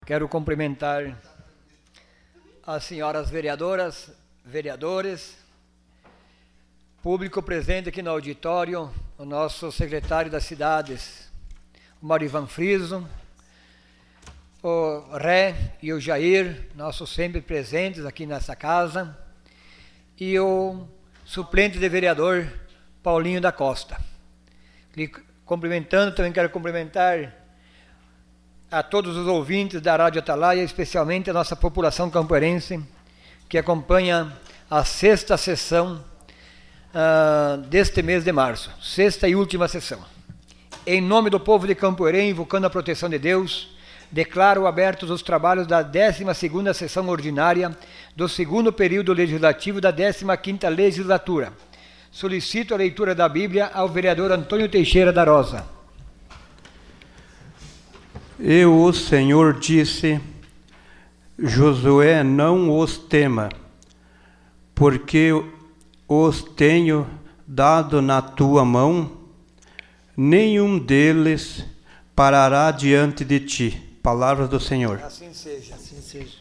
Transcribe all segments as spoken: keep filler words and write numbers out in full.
Quero cumprimentar as senhoras vereadoras, vereadores, público presente aqui no auditório, o nosso secretário das cidades, o Marivan Friso, o Ré e o Jair, nossos sempre presentes aqui nessa casa, e o suplente de vereador, Paulinho da Costa. Lhe cumprimentando, também quero cumprimentar a todos os ouvintes da Rádio Atalaia, especialmente a nossa população campoerense, que acompanha a sexta sessão uh, deste mês de março, sexta e última sessão. Em nome do povo de Campoerém, invocando a proteção de Deus, declaro abertos os trabalhos da décima segunda sessão ordinária do segundo período legislativo da décima quinta legislatura. Solicito a leitura da Bíblia ao vereador Antônio Teixeira da Rosa. E o Senhor disse: Josué, não os tema, porque os tenho dado na tua mão, nenhum deles parará diante de ti. Palavras do Senhor. Assim seja, assim seja.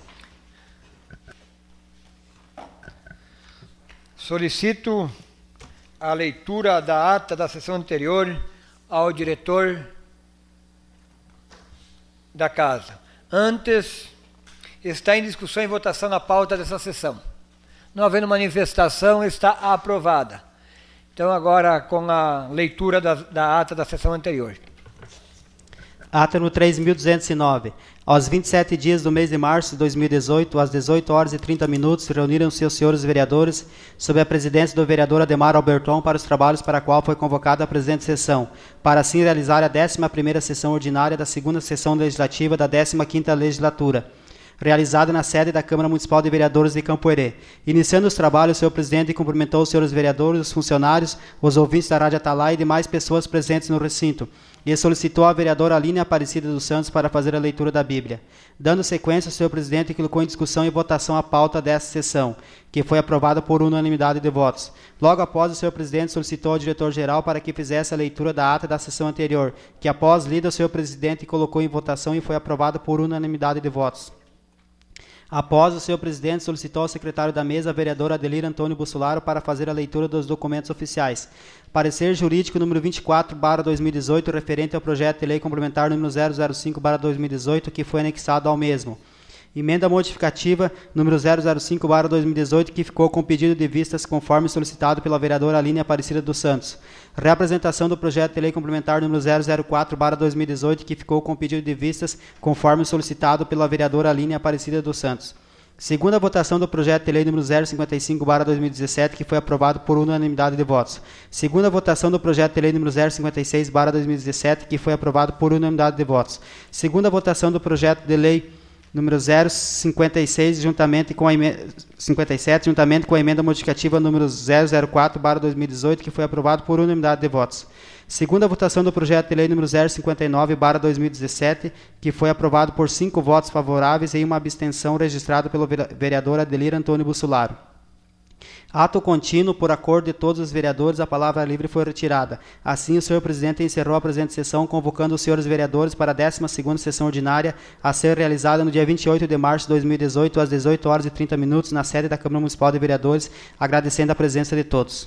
Solicito a leitura da ata da sessão anterior ao diretor da casa. Antes, está em discussão e votação a pauta dessa sessão. Não havendo manifestação, está aprovada. Então, agora, com a leitura da, da ata da sessão anterior. Ata no três mil duzentos e nove. Aos vinte e sete dias do mês de março de dois mil e dezoito, às dezoito horas e trinta minutos, reuniram-se os senhores vereadores, sob a presidência do vereador Ademar Alberton, para os trabalhos para a qual foi convocada a presente sessão, para assim realizar a décima primeira sessão ordinária da segunda sessão legislativa da décima quinta legislatura, realizada na sede da Câmara Municipal de Vereadores de Campoerê. Iniciando os trabalhos, o senhor presidente cumprimentou os senhores vereadores, os funcionários, os ouvintes da Rádio Atalaia e demais pessoas presentes no recinto, e solicitou à vereadora Aline Aparecida dos Santos para fazer a leitura da Bíblia. Dando sequência, o senhor presidente colocou em discussão e votação a pauta desta sessão, que foi aprovada por unanimidade de votos. Logo após, o senhor presidente solicitou ao diretor-geral para que fizesse a leitura da ata da sessão anterior, que após lida, o senhor presidente colocou em votação e foi aprovada por unanimidade de votos. Após, o senhor presidente solicitou ao secretário da mesa, a vereadora Adelir Antônio Bussolaro, para fazer a leitura dos documentos oficiais. Parecer jurídico número vinte e quatro barra dois mil e dezoito, referente ao projeto de lei complementar número zero zero cinco barra dois mil e dezoito, que foi anexado ao mesmo. Emenda modificativa número zero zero cinco barra dois mil e dezoito, que ficou com pedido de vistas conforme solicitado pela vereadora Aline Aparecida dos Santos. Reapresentação do projeto de lei complementar número zero zero quatro barra dois mil e dezoito, que ficou com pedido de vistas conforme solicitado pela vereadora Aline Aparecida dos Santos. Segunda votação do projeto de lei número zero cinquenta e cinco barra dois mil e dezessete, que foi aprovado por unanimidade de votos. Segunda votação do projeto de lei número zero cinquenta e seis barra dois mil e dezessete, que foi aprovado por unanimidade de votos. Segunda votação do projeto de lei número zero cinquenta e seis, juntamente com a emenda, cinquenta e sete, juntamente com a emenda modificativa número zero zero quatro barra dois mil e dezoito, que foi aprovado por unanimidade de votos. Segunda votação do projeto de lei número zero cinquenta e nove barra dois mil e dezessete, que foi aprovado por cinco votos favoráveis e uma abstenção registrada pelo vereador Adelir Antônio Bussolaro. Ato contínuo, por acordo de todos os vereadores, a palavra livre foi retirada. Assim, o senhor presidente encerrou a presente sessão, convocando os senhores vereadores para a décima segunda sessão ordinária, a ser realizada no dia vinte e oito de março de dois mil e dezoito, às dezoito horas e trinta minutos, na sede da Câmara Municipal de Vereadores, agradecendo a presença de todos.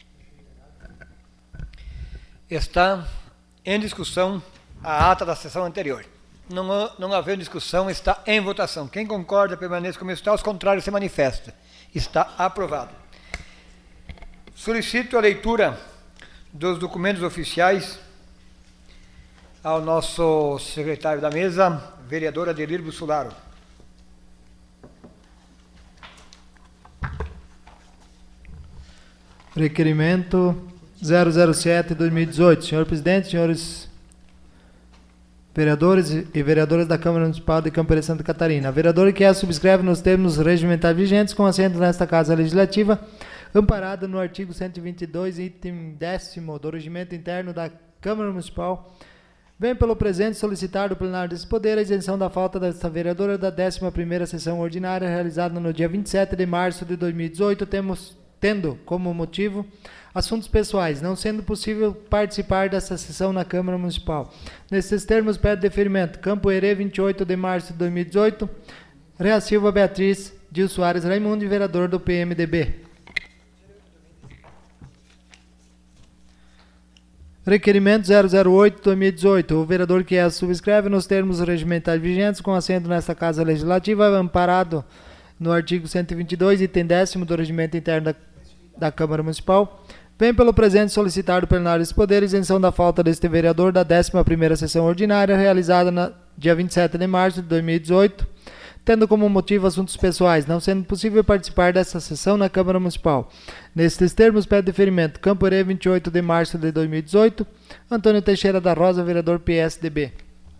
Está em discussão a ata da sessão anterior. Não, não havendo discussão, está em votação. Quem concorda, permaneça como está, os contrários se manifesta. Está aprovado. Solicito a leitura dos documentos oficiais ao nosso secretário da mesa, vereador Adelir Bussolaro. Requerimento zero zero sete barra dois mil e dezoito. Senhor presidente, senhores vereadores e vereadoras da Câmara Municipal de Campoerê, Santa Catarina. A vereadora que a subscreve nos termos regimentais vigentes, com assento nesta Casa Legislativa, amparada no artigo cento e vinte e dois, item décimo do Regimento Interno da Câmara Municipal, vem pelo presente solicitar do plenário desse poder a isenção da falta desta vereadora da décima primeira sessão ordinária, realizada no dia vinte e sete de março de dois mil e dezoito, temos tendo como motivo assuntos pessoais, não sendo possível participar dessa sessão na Câmara Municipal. Nesses termos, pede deferimento. Campo Herê, vinte e oito de março de dois mil e dezoito. Rea Silva Beatriz, Dil Soares Raimundo, vereador do P M D B. Requerimento zero zero oito de dois mil e dezoito. O vereador que é subscreve nos termos regimentais vigentes, com assento nesta Casa Legislativa, amparado no artigo cento e vinte e dois, item décimo do Regimento Interno da, da Câmara Municipal, vem pelo presente solicitar do plenário desse poder isenção da falta deste vereador da décima primeira sessão ordinária, realizada no dia vinte e sete de março de dois mil e dezoito, tendo como motivo assuntos pessoais, não sendo possível participar dessa sessão na Câmara Municipal. Nestes termos, pede deferimento. Campo Herê, vinte e oito de março de dois mil e dezoito. Antônio Teixeira da Rosa, vereador P S D B.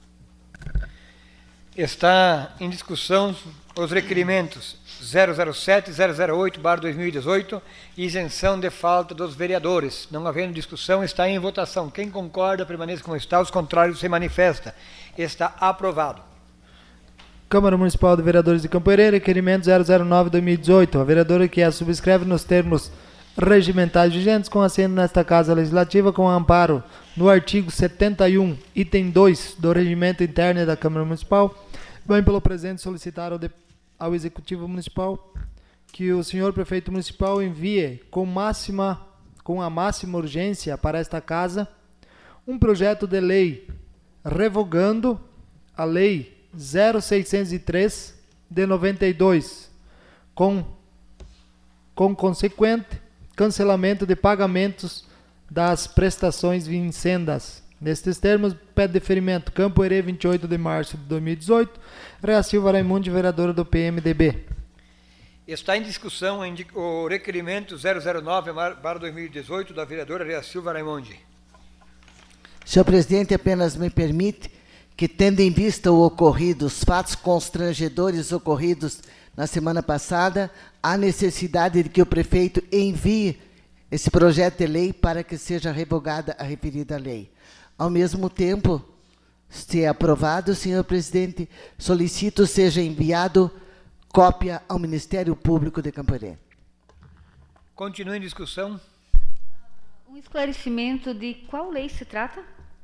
Está em discussão os requerimentos zero zero sete, zero zero oito, barra dois mil e dezoito, isenção de falta dos vereadores. Não havendo discussão, está em votação. Quem concorda, permaneça como está. Os contrários, se manifesta. Está aprovado. Câmara Municipal de Vereadores de Campo Herê, requerimento zero zero nove de dois mil e dezoito. A vereadora que a subscreve nos termos regimentais vigentes, com assento nesta Casa Legislativa, com amparo no artigo setenta e um, item dois do Regimento Interno da Câmara Municipal, vem pelo presente solicitar ao, de, ao Executivo Municipal que o senhor Prefeito Municipal envie com, máxima, com a máxima urgência para esta Casa um projeto de lei revogando a Lei zero seiscentos e três de noventa e dois, com, com consequente cancelamento de pagamentos das prestações vincendas. Nestes termos, pede deferimento. Campo Herê, vinte e oito de março de dois mil e dezoito. Rea Silva Raimundo, vereadora do P M D B. Está em discussão o requerimento zero zero nove, barra dois mil e dezoito, da vereadora Rea Silva Raimundo. Senhor presidente, apenas me permite que, tendo em vista o ocorrido, os fatos constrangedores ocorridos na semana passada, há necessidade de que o prefeito envie esse projeto de lei para que seja revogada a referida lei. Ao mesmo tempo, se é aprovado, senhor presidente, solicito seja enviado cópia ao Ministério Público de Campo Herê. Continua em discussão. Um esclarecimento de qual lei se trata?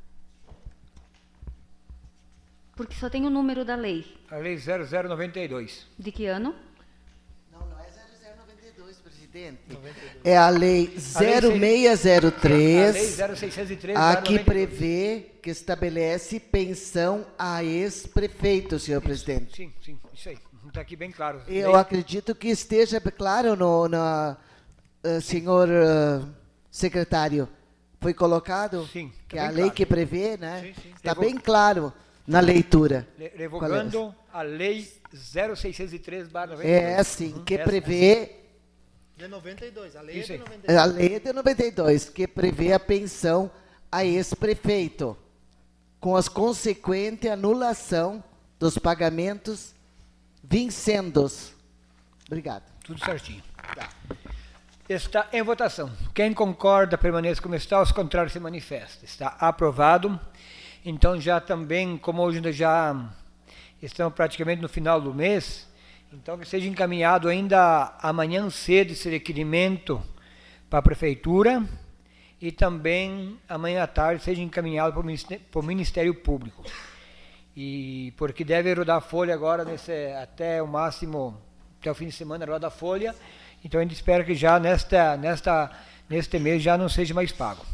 Porque só tem o número da lei. A lei zero zero noventa e dois. De que ano? Não, não é zero zero noventa e dois, presidente. noventa e dois. É a lei zero seis zero três, a lei zero seiscentos e três, a que prevê, que estabelece pensão a ex-prefeito, senhor isso, presidente. Sim, sim, isso aí. Está aqui bem claro. Eu lei... acredito que esteja claro no, no uh, senhor uh, secretário. Foi colocado? Sim. Que Tá a bem lei claro. que prevê, né? Está Revo... bem claro na leitura. Revogando é a lei zero seiscentos e três, barra noventa e dois. É assim, Uhum. que Essa, prevê... De noventa e dois, a lei Isso é aí. de noventa e dois. A lei é de noventa e dois, que prevê a pensão a ex-prefeito, com as consequente anulação dos pagamentos vincendos. Obrigado. Tudo certinho. Tá. Está em votação. Quem concorda, permaneça como está. Os contrários, se manifesta. Está aprovado. Então, já também, como hoje já estamos praticamente no final do mês, então que seja encaminhado ainda amanhã cedo esse requerimento para a Prefeitura e também amanhã à tarde seja encaminhado para o Ministério, para o Ministério Público. E porque deve rodar a folha agora nesse, até o máximo, até o fim de semana roda a folha, então a gente espera que já nesta, nesta, neste mês já não seja mais pago.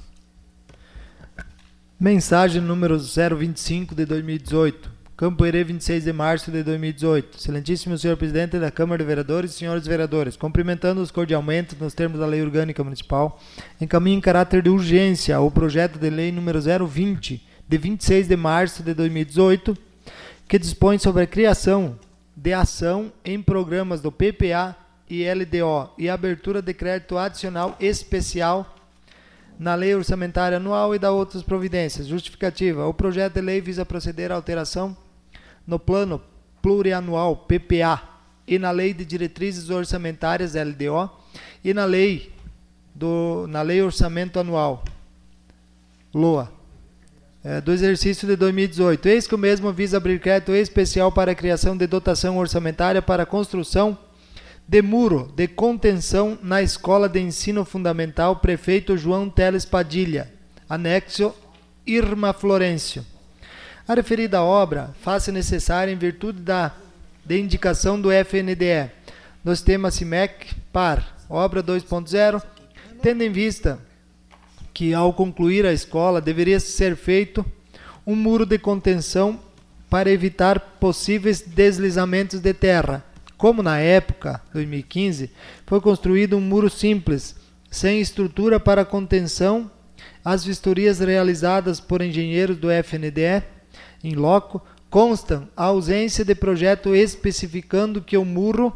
Mensagem número zero vinte e cinco de dois mil e dezoito. Campo Herê, vinte e seis de março de dois mil e dezoito. Excelentíssimo senhor presidente da Câmara de Vereadores e senhores vereadores, cumprimentando-os cordialmente nos termos da Lei Orgânica Municipal, encaminho em caráter de urgência o projeto de lei número zero vinte, de vinte e seis de março de dois mil e dezoito, que dispõe sobre a criação de ação em programas do P P A e L D O e abertura de crédito adicional especial na Lei Orçamentária Anual e da outras providências. Justificativa. O projeto de lei visa proceder à alteração no Plano Plurianual P P A e na Lei de Diretrizes Orçamentárias L D O e na Lei, do, na lei Orçamento Anual L O A é, do exercício de dois mil e dezoito. Eis que o mesmo visa abrir crédito especial para a criação de dotação orçamentária para a construção de muro de contenção na Escola de Ensino Fundamental Prefeito João Teles Padilha, anexo Irma Florencio. A referida obra faz-se necessária em virtude da de indicação do F N D E, no sistema CIMEC par, obra dois ponto zero, tendo em vista que ao concluir a escola deveria ser feito um muro de contenção para evitar possíveis deslizamentos de terra. Como na época, dois mil e quinze, foi construído um muro simples, sem estrutura para contenção, as vistorias realizadas por engenheiros do F N D E, em loco, constam a ausência de projeto especificando que o muro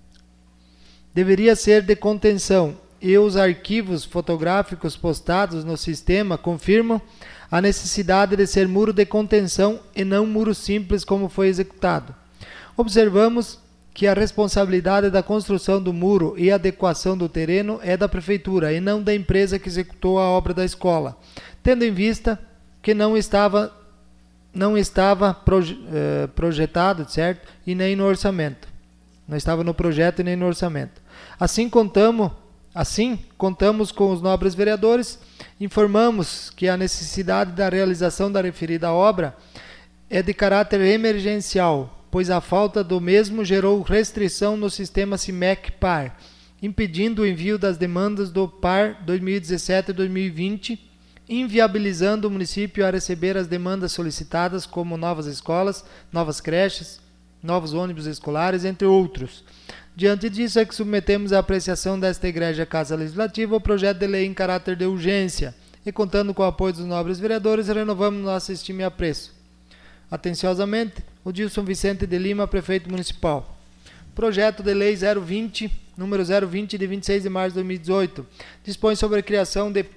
deveria ser de contenção, e os arquivos fotográficos postados no sistema confirmam a necessidade de ser muro de contenção e não muro simples como foi executado. Observamos que a responsabilidade da construção do muro e adequação do terreno é da Prefeitura e não da empresa que executou a obra da escola, tendo em vista que não estava, não estava proje, eh, projetado, certo? E nem no orçamento. Não estava no projeto e nem no orçamento. Assim contamos, assim, contamos com os nobres vereadores, informamos que a necessidade da realização da referida obra é de caráter emergencial, pois a falta do mesmo gerou restrição no sistema CIMEC par, impedindo o envio das demandas do par dois mil e dezessete e dois mil e vinte, inviabilizando o município a receber as demandas solicitadas, como novas escolas, novas creches, novos ônibus escolares, entre outros. Diante disso, é que submetemos à apreciação desta Igreja Casa Legislativa o projeto de lei em caráter de urgência e, contando com o apoio dos nobres vereadores, renovamos nossa estima e apreço. Atenciosamente, o Dilson Vicente de Lima, Prefeito Municipal. Projeto de Lei zero vinte, número zero vinte, de vinte e seis de março de dois mil e dezoito, dispõe sobre a criação de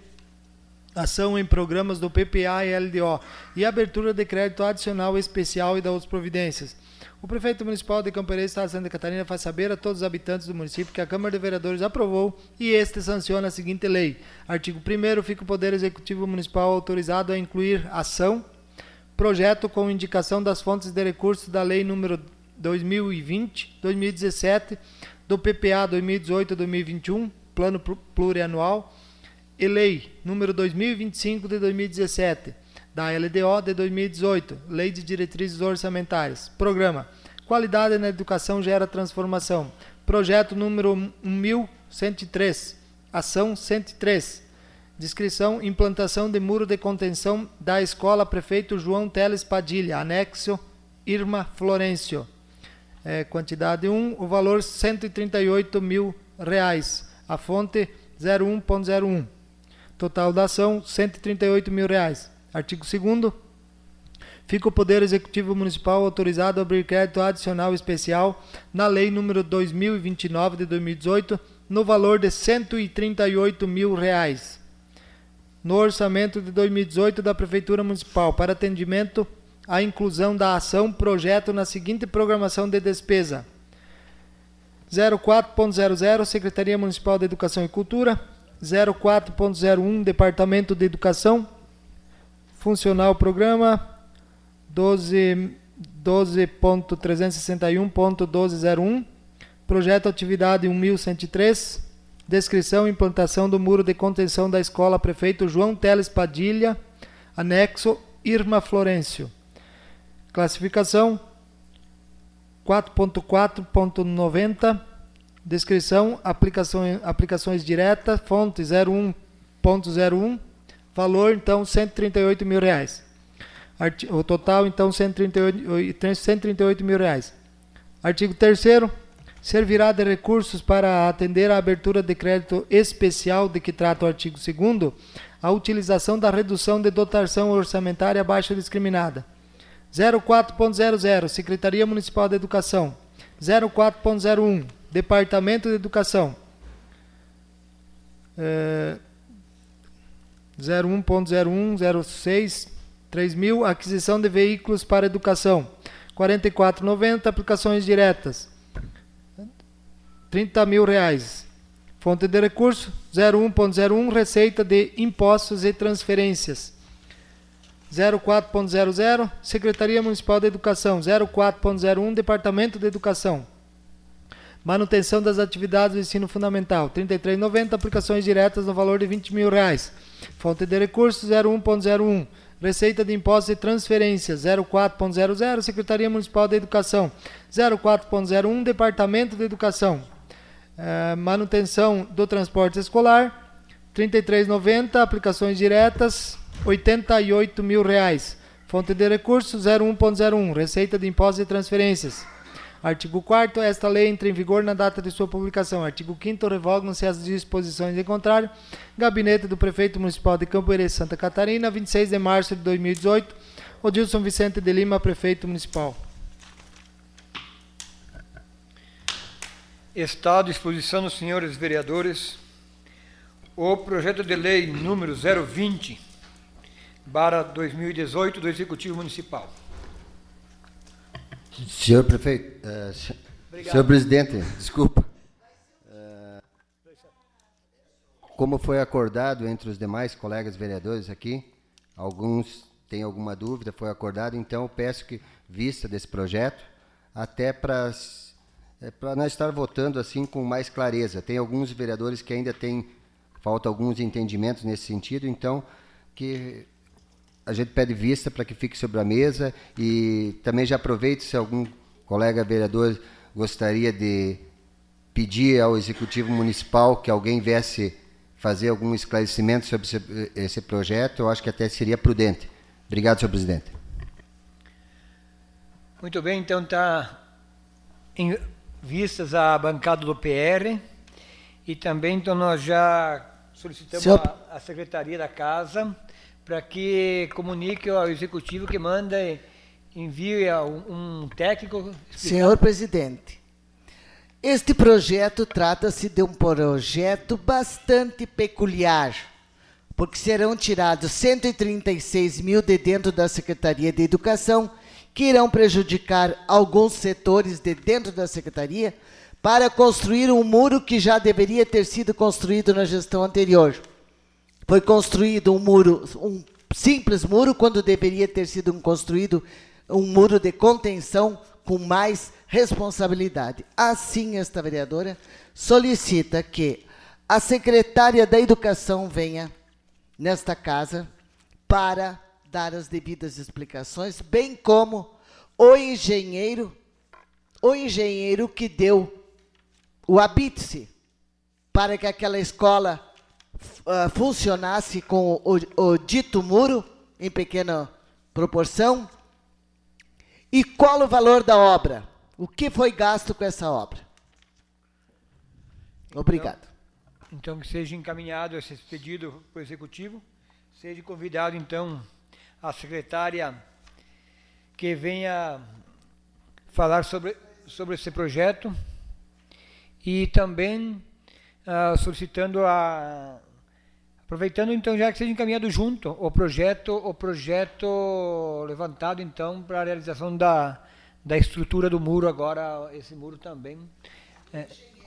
ação em programas do P P A e L D O e abertura de crédito adicional especial e das outras providências. O Prefeito Municipal de Campo Estado de Santa Catarina faz saber a todos os habitantes do município que a Câmara de Vereadores aprovou e este sanciona a seguinte lei. Artigo primeiro, fica o Poder Executivo Municipal autorizado a incluir ação, projeto com indicação das fontes de recursos da Lei número dois mil e vinte, dois mil e dezessete, do P P A dois mil e dezoito a dois mil e vinte e um, Plano Plurianual, e Lei número dois mil e vinte e cinco de dois mil e dezessete, da L D O de dois mil e dezoito, Lei de Diretrizes Orçamentárias. Programa Qualidade na Educação Gera Transformação. Projeto número um mil cento e três, Ação cento e três. Descrição: implantação de muro de contenção da Escola Prefeito João Teles Padilha, anexo Irma Florencio. É, quantidade um, o valor cento e trinta e oito mil reais. A fonte zero um ponto zero um. Total da ação cento e trinta e oito mil reais. Artigo segundo. Fica o Poder Executivo Municipal autorizado a abrir crédito adicional especial na Lei número dois mil e vinte e nove de dois mil e dezoito, no valor de cento e trinta e oito mil reais. No orçamento de dois mil e dezoito da Prefeitura Municipal, para atendimento à inclusão da ação projeto na seguinte programação de despesa: zero quatro ponto zero zero, Secretaria Municipal de Educação e Cultura, zero quatro ponto zero um, Departamento de Educação, funcional programa doze ponto trezentos e sessenta e um ponto doze zero um, projeto atividade um mil cento e três, descrição e implantação do muro de contenção da Escola Prefeito João Teles Padilha, anexo Irma Florencio. Classificação quatro ponto quatro ponto noventa, descrição, aplicações, aplicações diretas, fonte zero um ponto zero um, valor então cento e trinta e oito mil reais. O total, então, cento e trinta e oito mil reais. Artigo terceiro. Servirá de recursos para atender a abertura de crédito especial de que trata o artigo segundo, a utilização da redução de dotação orçamentária abaixo discriminada. zero quatro ponto zero zero, Secretaria Municipal de Educação. zero quatro ponto zero um, Departamento de Educação. É, zero um ponto zero um, zero seis... três mil, aquisição de veículos para educação, quarenta e quatro reais e noventa centavos, aplicações diretas, trinta mil reais. Fonte de recurso, zero um ponto zero um, receita de impostos e transferências. zero quatro ponto zero zero, Secretaria Municipal de Educação, zero quatro ponto zero um, Departamento de Educação. Manutenção das atividades do ensino fundamental, trinta e três reais e noventa centavos, aplicações diretas no valor de vinte mil reais. Fonte de recursos, zero um ponto zero um. Receita de impostos e transferências, zero quatro ponto zero zero. Secretaria Municipal da Educação, zero quatro ponto zero um. Departamento de Educação. Uh, manutenção do transporte escolar, trinta e três reais e noventa centavos. Aplicações diretas, oitenta e oito mil reais. Fonte de recursos, zero um ponto zero um. Receita de impostos e transferências. Artigo quarto. Esta lei entra em vigor na data de sua publicação. Artigo quinto. Revogam-se as disposições em contrário. Gabinete do Prefeito Municipal de Campo Herê, Santa Catarina, vinte e seis de março de dois mil e dezoito. Odilson Vicente de Lima, Prefeito Municipal. Está à disposição dos senhores vereadores o projeto de lei número zero vinte barra dois mil e dezoito do Executivo Municipal. Senhor prefeito, uh, senhor presidente, desculpa. Uh, como foi acordado entre os demais colegas vereadores aqui, alguns têm alguma dúvida, foi acordado, então eu peço que, vista desse projeto, até para para nós estar votando assim com mais clareza. Tem alguns vereadores que ainda têm, falta alguns entendimentos nesse sentido, então que a gente pede vista para que fique sobre a mesa e também já aproveito se algum colega vereador gostaria de pedir ao Executivo Municipal que alguém viesse fazer algum esclarecimento sobre esse, esse projeto, eu acho que até seria prudente. Obrigado, senhor presidente. Muito bem, então está em vistas a bancada do P R e também então nós já solicitamos senhor... a, a Secretaria da Casa para que comunique ao Executivo que manda e envie um, um técnico... Explicando. Senhor presidente, este projeto trata-se de um projeto bastante peculiar, porque serão tirados cento e trinta e seis mil de dentro da Secretaria de Educação, que irão prejudicar alguns setores de dentro da Secretaria, para construir um muro que já deveria ter sido construído na gestão anterior. Foi construído um muro, um simples muro, quando deveria ter sido um construído um muro de contenção com mais responsabilidade. Assim, esta vereadora solicita que a secretária da Educação venha nesta casa para dar as devidas explicações, bem como o engenheiro, o engenheiro que deu o habite-se para que aquela escola Uh, funcionasse com o, o dito muro, em pequena proporção, e qual o valor da obra? O que foi gasto com essa obra? Obrigado. Então, então que seja encaminhado esse pedido para o Executivo, seja convidado, então, a secretária que venha falar sobre, sobre esse projeto e também uh, solicitando a... Aproveitando, então, já que seja encaminhado junto o projeto, o projeto levantado, então, para a realização da, da estrutura do muro, agora, esse muro também. É,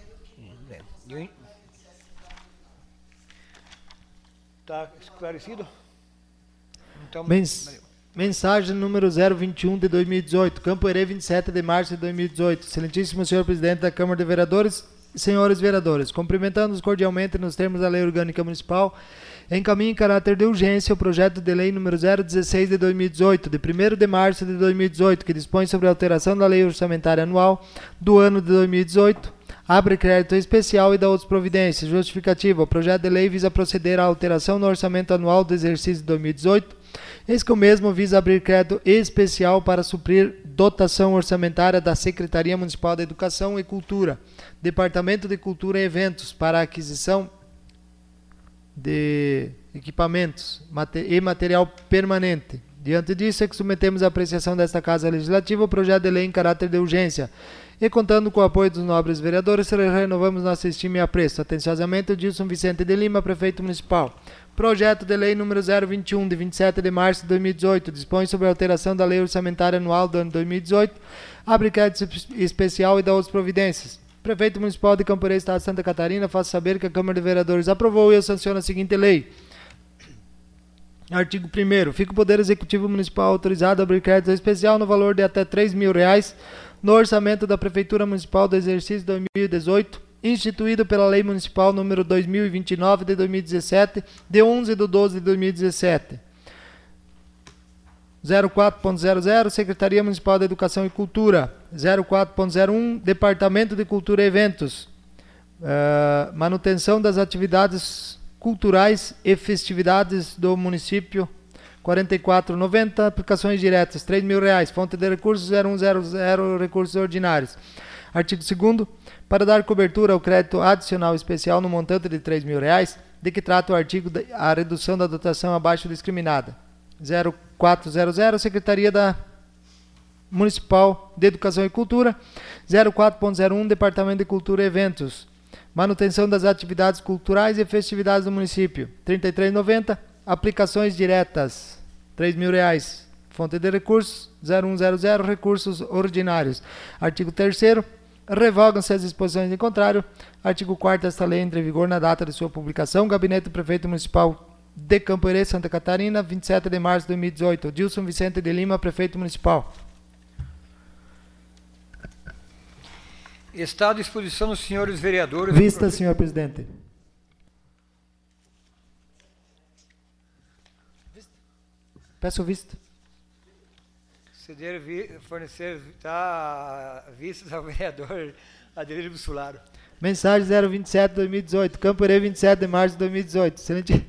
está esclarecido? Então, Mens mensagem número zero vinte e um de dois mil e dezoito, Campo Herê, vinte e sete de março de dois mil e dezoito. Excelentíssimo senhor presidente da Câmara de Vereadores, senhores vereadores, cumprimentando-os cordialmente nos termos da Lei Orgânica Municipal, encaminho em caráter de urgência o projeto de lei número zero dezesseis de dois mil e dezoito, de primeiro de março de dois mil e dezoito, que dispõe sobre a alteração da Lei Orçamentária Anual do ano de dois mil e dezoito, abre crédito especial e dá outras providências. Justificativa: o projeto de lei visa proceder à alteração no orçamento anual do exercício de dois mil e dezoito, eis que o mesmo visa abrir crédito especial para suprir dotação orçamentária da Secretaria Municipal da Educação e Cultura, Departamento de Cultura e Eventos, para a aquisição de equipamentos e material permanente. Diante disso, é que submetemos à apreciação desta Casa Legislativa o projeto de lei em caráter de urgência. E contando com o apoio dos nobres vereadores, renovamos nossa estima e apreço. Atenciosamente, Odilson Vicente de Lima, Prefeito Municipal. Projeto de lei número zero vinte e um, de vinte e sete de março de dois mil e dezoito, dispõe sobre a alteração da Lei Orçamentária Anual do ano dois mil e dezoito, abre crédito especial e dá outras providências. Prefeito Municipal de Campo Herê, Estado de Santa Catarina, faço saber que a Câmara de Vereadores aprovou e eu sanciono a seguinte lei. Artigo primeiro. Fica o Poder Executivo Municipal autorizado a abrir crédito especial no valor de até três mil reais no orçamento da Prefeitura Municipal do exercício dois mil e dezoito, instituído pela Lei Municipal número dois mil e vinte e nove de dois mil e dezessete, de onze de doze de dois mil e dezessete. zero quatro ponto zero zero, Secretaria Municipal de Educação e Cultura. zero quatro ponto zero um, Departamento de Cultura e Eventos. Uh, manutenção das atividades culturais e festividades do município, quarenta e quatro reais e noventa centavos. Aplicações diretas, três mil reais. Fonte de recursos, zero um zero zero, recursos ordinários. Artigo segundo, para dar cobertura ao crédito adicional especial no montante de três mil reais, de que trata o artigo de, a redução da dotação abaixo discriminada. zero quatro zero zero, Secretaria da Municipal de Educação e Cultura. zero quatro ponto zero um, Departamento de Cultura e Eventos. Manutenção das atividades culturais e festividades do município, trinta e três reais e noventa centavos. Aplicações diretas, três mil reais. Fonte de recursos, zero um zero zero, recursos ordinários. Artigo terceiro, revogam-se as disposições em contrário. Artigo quarto, esta lei entra em vigor na data de sua publicação. Gabinete do Prefeito Municipal de Campo Herê, Santa Catarina, vinte e sete de março de dois mil e dezoito. Dilson Vicente de Lima, Prefeito Municipal. Está à disposição dos senhores vereadores. Vista, senhor presidente. Peço vista. Ceder, vi, fornecer tá, vistas ao vereador Adelino Bussolaro. Mensagem zero vinte e sete, dois mil e dezoito. Campo Herê, vinte e sete de março de dois mil e dezoito. Excelente.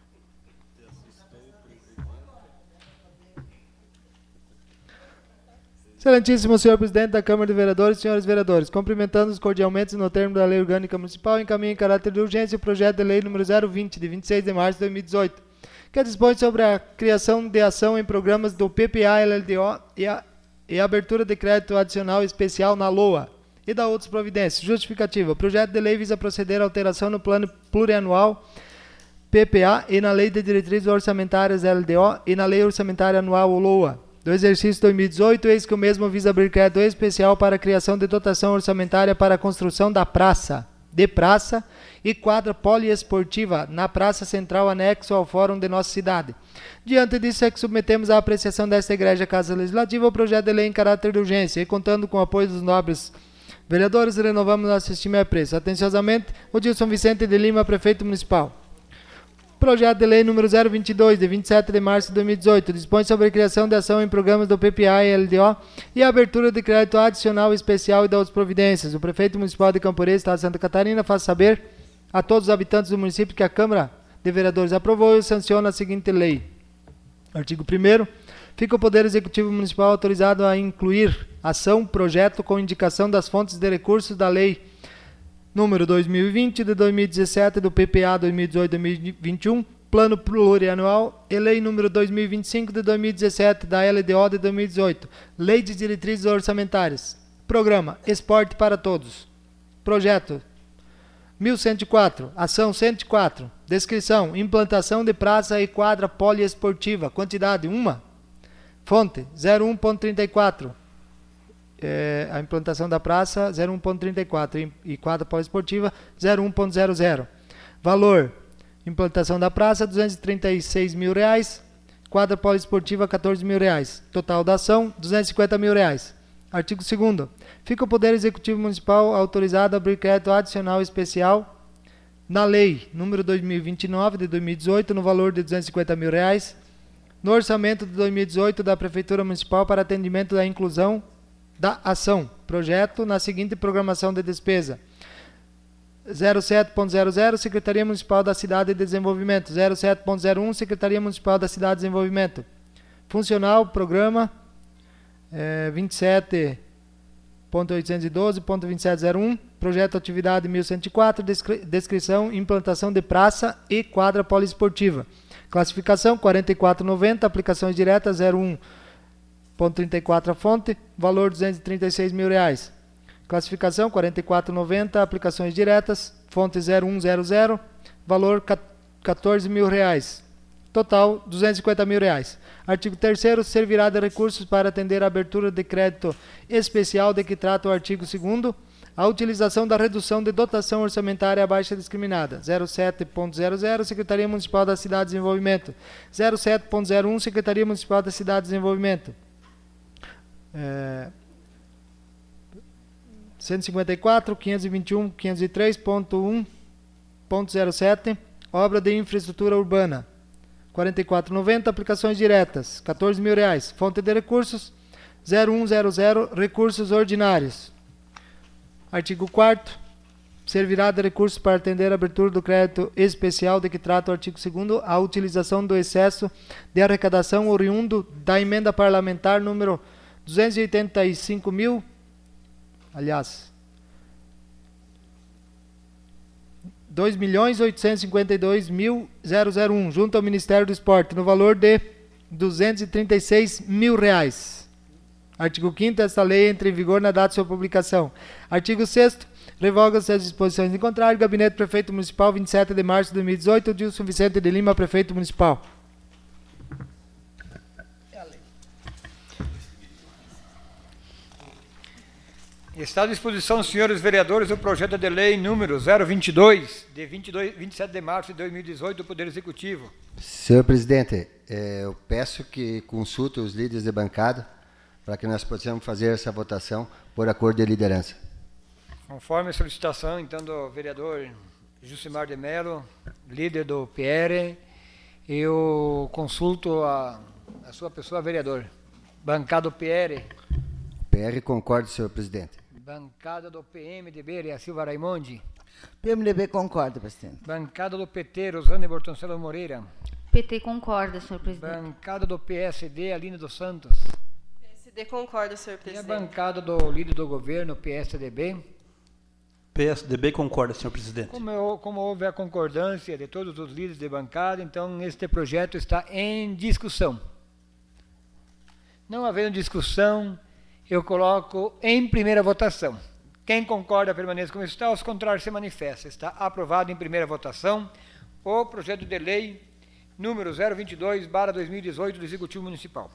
Excelentíssimo senhor presidente da Câmara de Vereadores, senhores vereadores, cumprimentando-os cordialmente no termo da Lei Orgânica Municipal, encaminho em caráter de urgência o projeto de lei número zero vinte, de vinte e seis de março de dois mil e dezoito, que dispõe sobre a criação de ação em programas do P P A L L D O e a, e a abertura de crédito adicional especial na LOA e da outras providências. Justificativa. O projeto de lei visa proceder à alteração no plano plurianual P P A e na Lei de Diretrizes Orçamentárias L D O e na Lei Orçamentária Anual LOA do exercício dois mil e dezoito, eis que o mesmo visa abrir crédito especial para a criação de dotação orçamentária para a construção da praça, de praça e quadra poliesportiva na Praça Central anexo ao Fórum de nossa cidade. Diante disso é que submetemos à apreciação desta Igreja Casa Legislativa o projeto de lei em caráter de urgência e contando com o apoio dos nobres vereadores, renovamos nosso estima e apreço. Atenciosamente, o Dilson Vicente de Lima, Prefeito Municipal. Projeto de lei número zero vinte e dois, de vinte e sete de março de dois mil e dezoito, dispõe sobre a criação de ação em programas do P P A e L D O e a abertura de crédito adicional especial e das outras providências. O Prefeito Municipal de Campo Herê, Estado de Santa Catarina, faz saber a todos os habitantes do município que a Câmara de Vereadores aprovou e sanciona a seguinte lei. Artigo primeiro. Fica o Poder Executivo Municipal autorizado a incluir ação, projeto com indicação das fontes de recursos da Lei número dois mil e vinte, de dois mil e dezessete, do P P A dois mil e dezoito a dois mil e vinte e um, Plano Plurianual e Lei número dois mil e vinte e cinco, de dois mil e dezessete, da L D O de dois mil e dezoito. Lei de Diretrizes Orçamentárias. Programa Esporte para Todos. Projeto mil cento e quatro. Ação cento e quatro. Descrição: implantação de praça e quadra poliesportiva. Quantidade: uma. Fonte: zero um ponto trinta e quatro. É, a implantação da praça, zero um ponto trinta e quatro. E, e quadra poliesportiva, zero um ponto zero zero. Valor: implantação da praça, duzentos e trinta e seis mil reais. Quadra poliesportiva, quatorze mil reais. Total da ação, duzentos e cinquenta mil reais. Artigo segundo. Fica o Poder Executivo Municipal autorizado a abrir crédito adicional especial na Lei número dois mil e vinte e nove, de dois mil e dezoito, no valor de duzentos e cinquenta mil reais, no orçamento de dois mil e dezoito da Prefeitura Municipal para atendimento da inclusão da ação. Projeto na seguinte programação de despesa: zero sete ponto zero zero, Secretaria Municipal da Cidade de Desenvolvimento. zero sete ponto zero um, Secretaria Municipal da Cidade de Desenvolvimento. Funcional, programa é, vinte e sete ponto oitocentos e doze ponto vinte e sete zero um, projeto atividade mil cento e quatro, descri descrição: implantação de praça e quadra poliesportiva. Classificação: quarenta e quatro reais e noventa centavos, aplicações diretas zero um ponto trinta e quatro a fonte, valor duzentos e trinta e seis mil reais. Classificação: quarenta e quatro reais e noventa centavos, aplicações diretas, fonte zero um zero zero, valor quatorze mil reais. Total, duzentos e cinquenta mil reais. Artigo terceiro. Servirá de recursos para atender a abertura de crédito especial de que trata o artigo segundo, a utilização da redução de dotação orçamentária abaixo discriminada. zero sete ponto zero zero, Secretaria Municipal da Cidade de Desenvolvimento. zero sete ponto zero um, Secretaria Municipal da Cidade de Desenvolvimento. É... cento e cinquenta e quatro, quinhentos e vinte e um, quinhentos e três ponto um ponto zero sete, obra de infraestrutura urbana. quarenta e quatro noventa, aplicações diretas, quatorze mil reais. Fonte de recursos, zero um zero zero, recursos ordinários. Artigo quarto, servirá de recurso para atender a abertura do crédito especial de que trata o artigo segundo, a utilização do excesso de arrecadação oriundo da emenda parlamentar número duzentos e oitenta e cinco mil, aliás, dois milhões oitocentos e cinquenta e dois mil zero um, junto ao Ministério do Esporte, no valor de duzentos e trinta e seis mil reais. Artigo quinto, esta lei entra em vigor na data de sua publicação. Artigo sexto, revoga-se as disposições em contrário. Gabinete Prefeito Municipal, vinte e sete de março de dois mil e dezoito, Dilson Vicente de Lima, Prefeito Municipal. Está à disposição, senhores vereadores, o projeto de lei número zero vinte e dois, de vinte e dois, vinte e sete de março de dois mil e dezoito, do Poder Executivo. Senhor presidente, eh, eu peço que consulte os líderes de bancada para que nós possamos fazer essa votação por acordo de liderança. Conforme a solicitação, então, do vereador Jucimar de Mello, líder do P R, eu consulto a, a sua pessoa, vereador. Bancada do P R. P R concorda, senhor presidente. Bancada do P M D B, a Silva Raimondi. P M D B concorda, presidente. Bancada do P T, Rosane Bortoncello Moreira. P T concorda, senhor presidente. Bancada do P S D, Aline dos Santos. P S D concorda, senhor E a presidente. bancada do líder do governo, P S D B. P S D B concorda, senhor presidente. Como, eu, como houve a concordância de todos os líderes de bancada, então este projeto está em discussão. Não havendo discussão, eu coloco em primeira votação. Quem concorda permaneça como está, os contrários se manifestam. Está aprovado em primeira votação o projeto de lei número zero vinte e dois barra dois mil e dezoito do Executivo Municipal.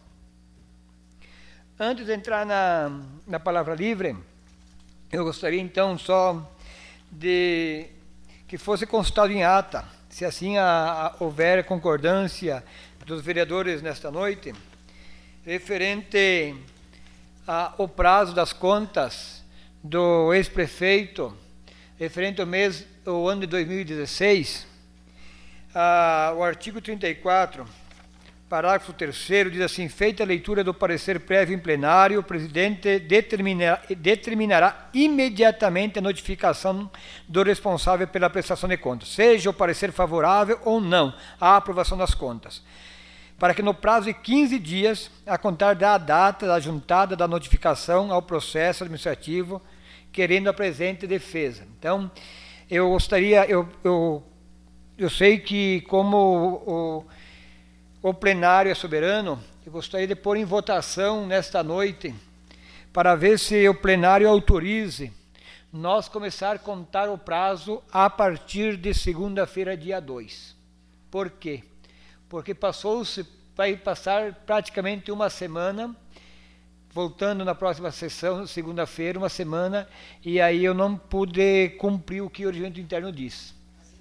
Antes de entrar na, na palavra livre, eu gostaria então só de que fosse constado em ata, se assim a, a, houver concordância dos vereadores nesta noite, referente ao prazo das contas do ex-prefeito, referente ao mês, ao ano de dois mil e dezesseis, ah, o artigo trinta e quatro, parágrafo terceiro, diz assim: feita a leitura do parecer prévio em plenário, o presidente determinará, determinará imediatamente a notificação do responsável pela prestação de contas, seja o parecer favorável ou não à aprovação das contas, para que no prazo de quinze dias, a contar da data da juntada da notificação ao processo administrativo, querendo a presente defesa. Então, eu gostaria, eu, eu, eu sei que como o, o, o plenário é soberano, eu gostaria de pôr em votação nesta noite, para ver se o plenário autorize nós começar a contar o prazo a partir de segunda-feira, dia dois. Por quê? Porque passou-se, vai passar praticamente uma semana, voltando na próxima sessão, segunda-feira, uma semana, e aí eu não pude cumprir o que o regimento interno diz.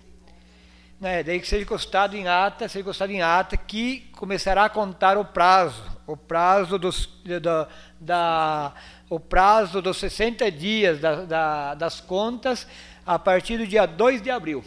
É, daí que seja constado em ata, seja constado em ata, que começará a contar o prazo, o prazo dos, da, da, o prazo dos sessenta dias da, da, das contas, a partir do dia dois de abril.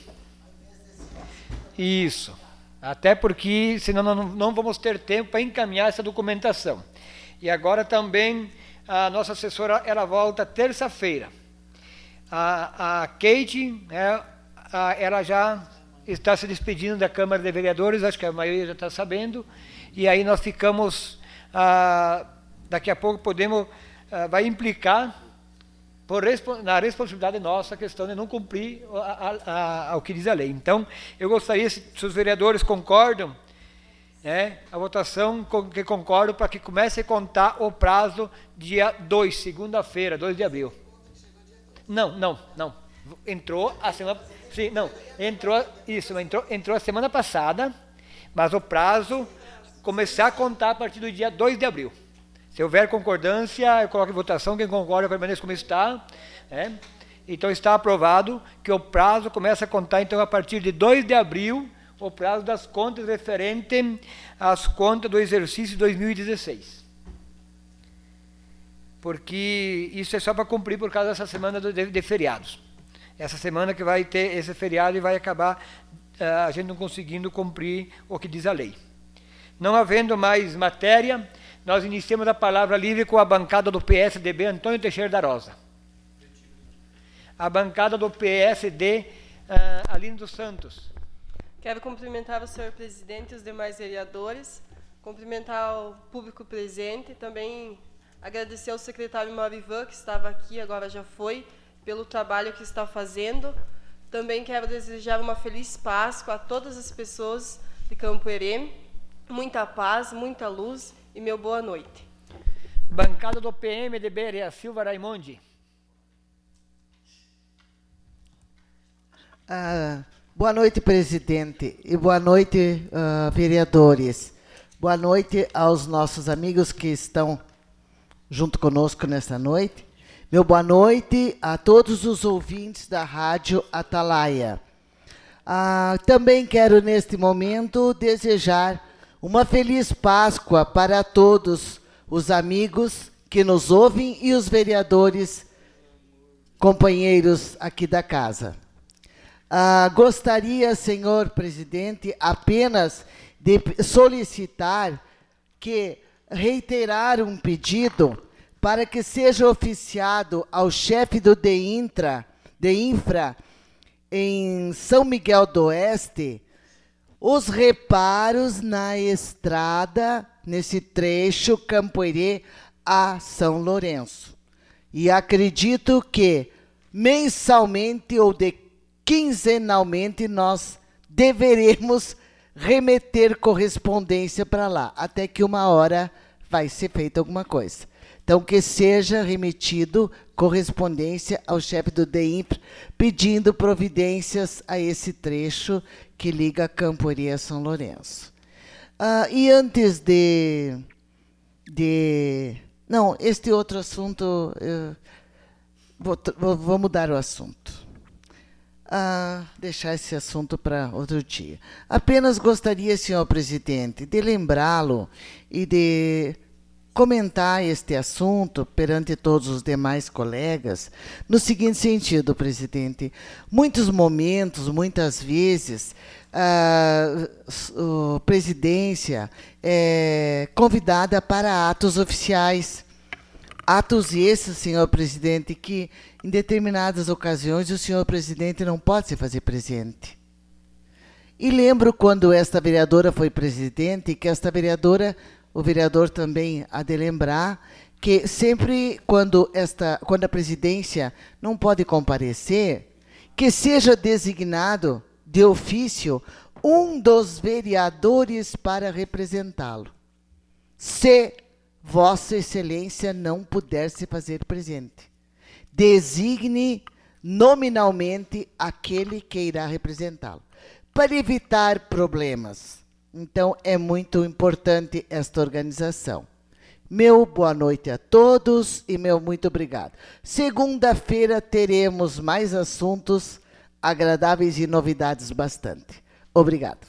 Isso. Até porque, senão não, não vamos ter tempo para encaminhar essa documentação. E agora também a nossa assessora, ela volta terça-feira. A, a Kate, né, a, ela já está se despedindo da Câmara de Vereadores, acho que a maioria já está sabendo, e aí nós ficamos, ah, daqui a pouco podemos, ah, vai implicar por, na responsabilidade nossa a questão de não cumprir a, a, a, o que diz a lei. Então, eu gostaria, se, se os vereadores concordam, né, a votação com, que concordam para que comece a contar o prazo dia dois, segunda-feira, dois de abril. Não, não, não. Entrou a semana... Sim, não, entrou, isso, entrou, entrou a semana passada, mas o prazo começar a contar a partir do dia dois de abril. Se houver concordância, eu coloco em votação, quem concorda permaneça como está. Né? Então está aprovado que o prazo começa a contar então a partir de dois de abril, o prazo das contas referente às contas do exercício dois mil e dezesseis. porque isso é só para cumprir por causa dessa semana de, de feriados. Essa semana que vai ter esse feriado e vai acabar uh, a gente não conseguindo cumprir o que diz a lei. Não havendo mais matéria, nós iniciamos a palavra livre com a bancada do P S D B, Antônio Teixeira da Rosa. A bancada do P S D, uh, Aline dos Santos. Quero cumprimentar o senhor presidente e os demais vereadores, cumprimentar o público presente, também agradecer ao secretário Maurivan, que estava aqui, agora já foi, pelo trabalho que está fazendo. Também quero desejar uma feliz Páscoa a todas as pessoas de Campo Herê, muita paz, muita luz e meu boa noite. Bancada do P M D B, a Silva Raimondi. Ah, boa noite, presidente, e boa noite, uh, vereadores. Boa noite aos nossos amigos que estão junto conosco nesta noite. Meu boa noite a todos os ouvintes da Rádio Atalaia. Ah, também quero, neste momento, desejar uma feliz Páscoa para todos os amigos que nos ouvem e os vereadores, companheiros aqui da casa. Ah, gostaria, senhor presidente, apenas de solicitar que reiterar um pedido para que seja oficiado ao chefe do DEINFRA, DEINFRA em São Miguel do Oeste, os reparos na estrada, nesse trecho Campo Herê a São Lourenço. E acredito que mensalmente ou de quinzenalmente nós deveremos remeter correspondência para lá, até que uma hora vai ser feita alguma coisa. Então, que seja remetido correspondência ao chefe do DEINFRA pedindo providências a esse trecho que liga Campo Herê a São Lourenço. Ah, e antes de, de... Não, este outro assunto... Eu vou, vou, vou mudar o assunto. Ah, deixar esse assunto para outro dia. Apenas gostaria, senhor presidente, de lembrá-lo e de comentar este assunto perante todos os demais colegas, no seguinte sentido, presidente. Muitos momentos, muitas vezes, a, a presidência é convidada para atos oficiais. Atos esses, senhor presidente, que em determinadas ocasiões o senhor presidente não pode se fazer presente. E lembro quando esta vereadora foi presidente, que esta vereadora, o vereador também há de lembrar, que sempre quando, esta, quando a presidência não pode comparecer, que seja designado de ofício um dos vereadores para representá-lo. Se Vossa Excelência não puder se fazer presente, designe nominalmente aquele que irá representá-lo, para evitar problemas. Então, é muito importante esta organização. Meu boa noite a todos e meu muito obrigado. Segunda-feira teremos mais assuntos agradáveis e novidades bastante. Obrigado.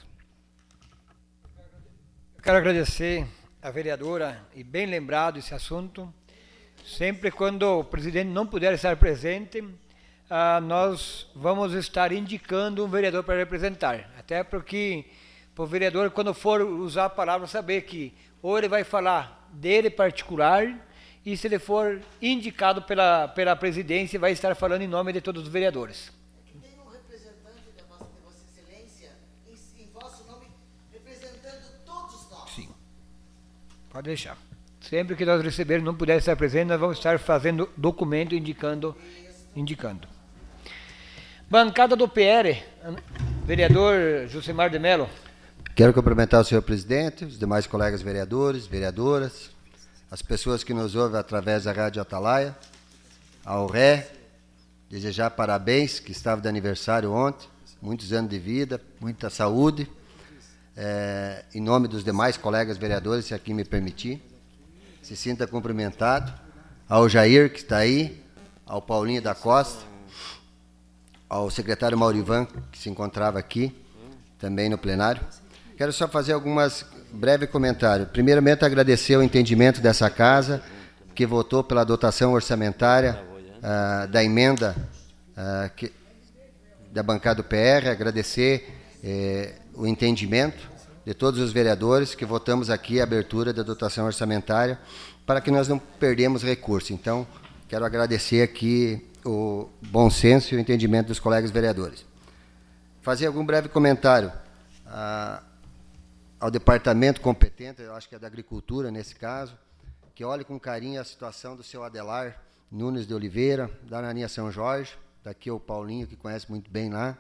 Quero agradecer a vereadora, e bem lembrado esse assunto. Sempre quando o presidente não puder estar presente, ah, nós vamos estar indicando um vereador para representar. Até porque para o vereador, quando for usar a palavra, saber que ou ele vai falar dele particular, e se ele for indicado pela, pela presidência, vai estar falando em nome de todos os vereadores. Tem um representante da Vossa, de Vossa Excelência, em, em vosso nome, representando todos nós. Sim. Pode deixar. Sempre que nós recebermos não puder estar presente, nós vamos estar fazendo documento indicando. indicando. Bancada do P R, vereador Josemar de Mello. Quero cumprimentar o senhor presidente, os demais colegas vereadores, vereadoras, as pessoas que nos ouvem através da Rádio Atalaia, ao Ré, desejar parabéns, que estava de aniversário ontem, muitos anos de vida, muita saúde, é, em nome dos demais colegas vereadores, se aqui me permitir, se sinta cumprimentado, ao Jair, que está aí, ao Paulinho da Costa, ao secretário Maurivan, que se encontrava aqui, também no plenário. Quero só fazer algumas breve comentário. Primeiramente, agradecer o entendimento dessa casa que votou pela dotação orçamentária uh, da emenda uh, que, da bancada do P R, agradecer eh, o entendimento de todos os vereadores que votamos aqui a abertura da dotação orçamentária para que nós não perdemos recurso. Então, quero agradecer aqui o bom senso e o entendimento dos colegas vereadores. Fazer algum breve comentário ah, ao departamento competente, eu acho que é da Agricultura nesse caso, que olhe com carinho a situação do seu Adelar Nunes de Oliveira, da Ananinha São Jorge, daqui o Paulinho, que conhece muito bem lá.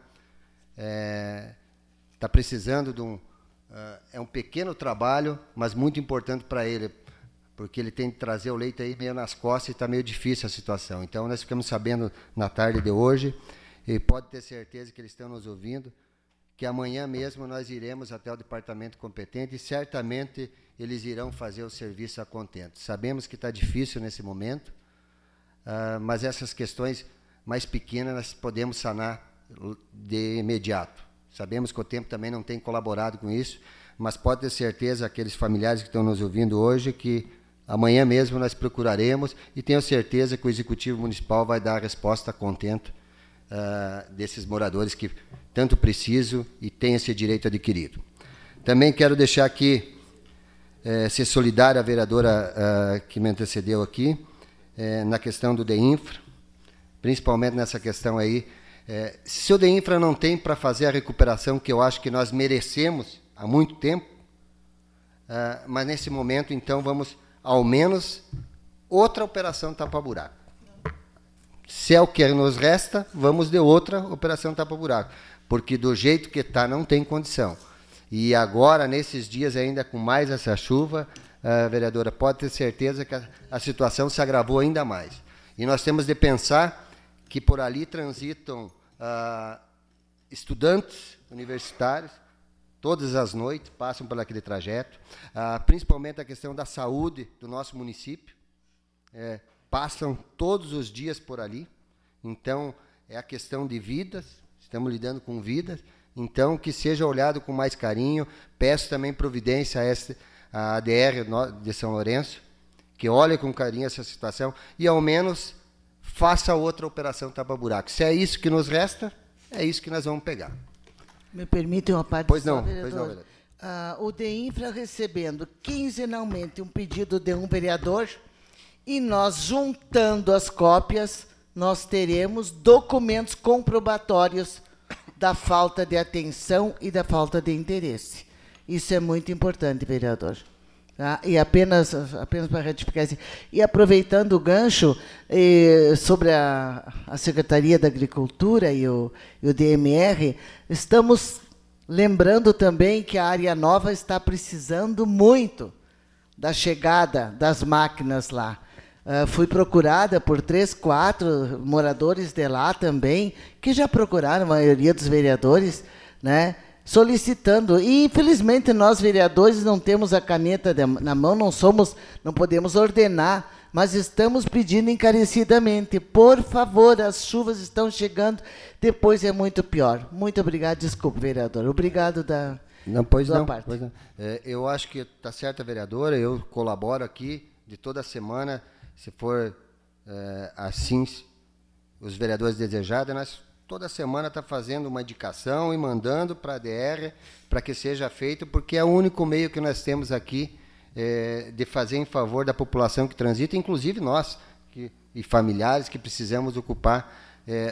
Está é, precisando de um... Uh, é um pequeno trabalho, mas muito importante para ele, porque ele tem que trazer o leite aí meio nas costas e está meio difícil a situação. Então, nós ficamos sabendo na tarde de hoje, e pode ter certeza que eles estão nos ouvindo, que amanhã mesmo nós iremos até o departamento competente e certamente eles irão fazer o serviço a contento. Sabemos que está difícil nesse momento, uh, mas essas questões mais pequenas nós podemos sanar de imediato. Sabemos que o tempo também não tem colaborado com isso, mas pode ter certeza, aqueles familiares que estão nos ouvindo hoje, que amanhã mesmo nós procuraremos e tenho certeza que o Executivo Municipal vai dar a resposta a contento uh, desses moradores que tanto precisam e têm esse direito adquirido. Também quero deixar aqui, eh, ser solidário à vereadora uh, que me antecedeu aqui, eh, na questão do DEINFRA, principalmente nessa questão aí. É, se o DEINFRA não tem para fazer a recuperação que eu acho que nós merecemos há muito tempo, uh, mas nesse momento, então, vamos, ao menos, outra operação tapa-buraco. Se é o que nos resta, vamos de outra operação tapa-buraco, porque do jeito que está, não tem condição. E agora, nesses dias, ainda com mais essa chuva, uh, vereadora, pode ter certeza que a, a situação se agravou ainda mais. E nós temos de pensar que por ali transitam uh, estudantes universitários, todas as noites passam por aquele trajeto, uh, principalmente a questão da saúde do nosso município, é, passam todos os dias por ali, então é a questão de vidas, estamos lidando com vidas, então que seja olhado com mais carinho. Peço também providência a, esta, a A D R de São Lourenço, que olhe com carinho essa situação e ao menos faça outra operação tapa-buraco. Se é isso que nos resta, é isso que nós vamos pegar. Me permite uma parte pois só, não, vereador? Pois não, vereador. Ah, o DEINFRA recebendo quinzenalmente um pedido de um vereador e nós, juntando as cópias, nós teremos documentos comprobatórios da falta de atenção e da falta de interesse. Isso é muito importante, vereador. Ah, e apenas, apenas para retificar, assim, e aproveitando o gancho eh, sobre a, a Secretaria da Agricultura e o, e o D M R, estamos lembrando também que a área nova está precisando muito da chegada das máquinas lá. Uh, fui procurada por três, quatro moradores de lá também, que já procuraram a maioria dos vereadores, né? Solicitando, e infelizmente nós vereadores não temos a caneta de, na mão, não somos, não podemos ordenar, mas estamos pedindo encarecidamente, por favor, as chuvas estão chegando, depois é muito pior. Muito obrigado, desculpe, vereador. Obrigado da Não, pois da não, parte. pois não. É, eu acho que está certa, vereadora, eu colaboro aqui de toda semana, se for é, assim, os vereadores desejados, nós toda semana está fazendo uma indicação e mandando para a D R para que seja feito, porque é o único meio que nós temos aqui é, de fazer em favor da população que transita, inclusive nós que, e familiares que precisamos ocupar. É,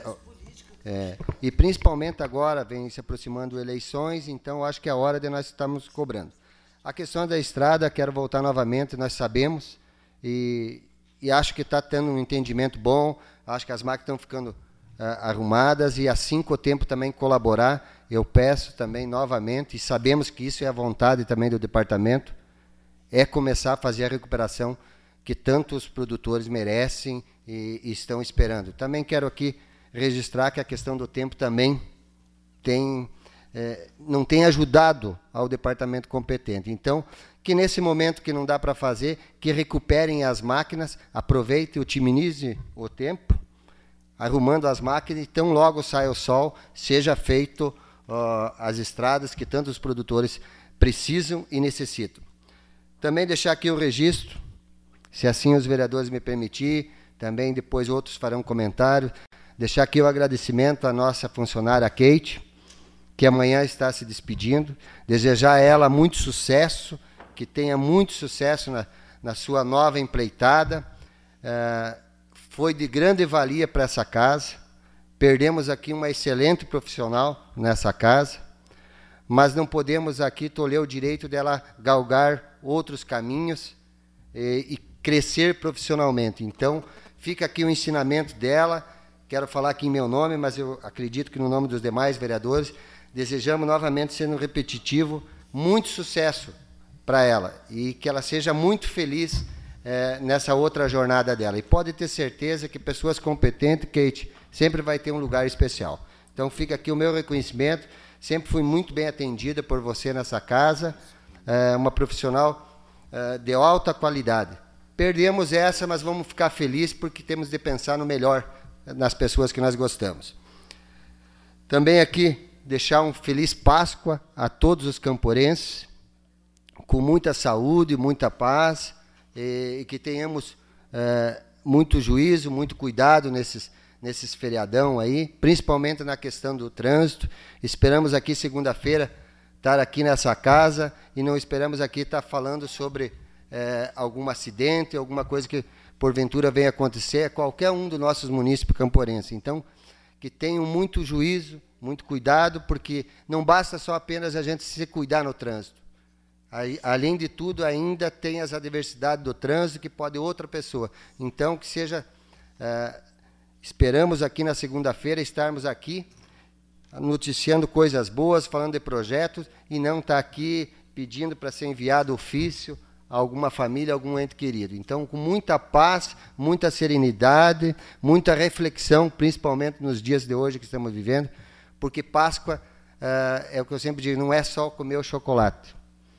é, e principalmente agora, vem se aproximando eleições, então acho que é a hora de nós estarmos cobrando. A questão da estrada, quero voltar novamente, nós sabemos, e, e acho que está tendo um entendimento bom, acho que as máquinas estão ficando arrumadas, e assim que o tempo também colaborar, eu peço também novamente, e sabemos que isso é a vontade também do departamento, é começar a fazer a recuperação que tanto os produtores merecem e, e estão esperando. Também quero aqui registrar que a questão do tempo também tem, é, não tem ajudado ao departamento competente. Então, que nesse momento que não dá para fazer, que recuperem as máquinas, aproveite e otimize o tempo, arrumando as máquinas, e tão logo sai o sol, seja feito uh, as estradas que tantos produtores precisam e necessitam. Também deixar aqui o registro, se assim os vereadores me permitirem, também depois outros farão comentários, deixar aqui o agradecimento à nossa funcionária Kate, que amanhã está se despedindo, desejar a ela muito sucesso, que tenha muito sucesso na, na sua nova empreitada. Uh, foi de grande valia para essa casa, perdemos aqui uma excelente profissional nessa casa, mas não podemos aqui tolher o direito dela galgar outros caminhos e, e crescer profissionalmente. Então, fica aqui o ensinamento dela, quero falar aqui em meu nome, mas eu acredito que no nome dos demais vereadores, desejamos novamente, sendo repetitivo, muito sucesso para ela e que ela seja muito feliz eh, nessa outra jornada dela. E pode ter certeza que pessoas competentes, Kate, sempre vai ter um lugar especial. Então fica aqui o meu reconhecimento, sempre fui muito bem atendida por você nessa casa, eh, uma profissional eh, de alta qualidade. Perdemos essa, mas vamos ficar felizes porque temos de pensar no melhor nas pessoas que nós gostamos. Também aqui deixar um feliz Páscoa a todos os camporenses, com muita saúde, muita paz, e, e que tenhamos é, muito juízo, muito cuidado nesses, nesses feriadão aí, principalmente na questão do trânsito. Esperamos aqui segunda-feira estar aqui nessa casa e não esperamos aqui estar falando sobre é, algum acidente, alguma coisa que porventura venha acontecer a qualquer um dos nossos munícipes camporenses. Então, que tenham muito juízo, muito cuidado, porque não basta só apenas a gente se cuidar no trânsito. Aí, além de tudo, ainda tem as adversidades do trânsito que pode outra pessoa. Então, que seja... Uh, esperamos aqui na segunda-feira estarmos aqui noticiando coisas boas, falando de projetos, e não estar aqui pedindo para ser enviado ofício a alguma família, algum ente querido. Então, com muita paz, muita serenidade, muita reflexão, principalmente nos dias de hoje que estamos vivendo, porque Páscoa, uh, é o que eu sempre digo, não é só comer o chocolate.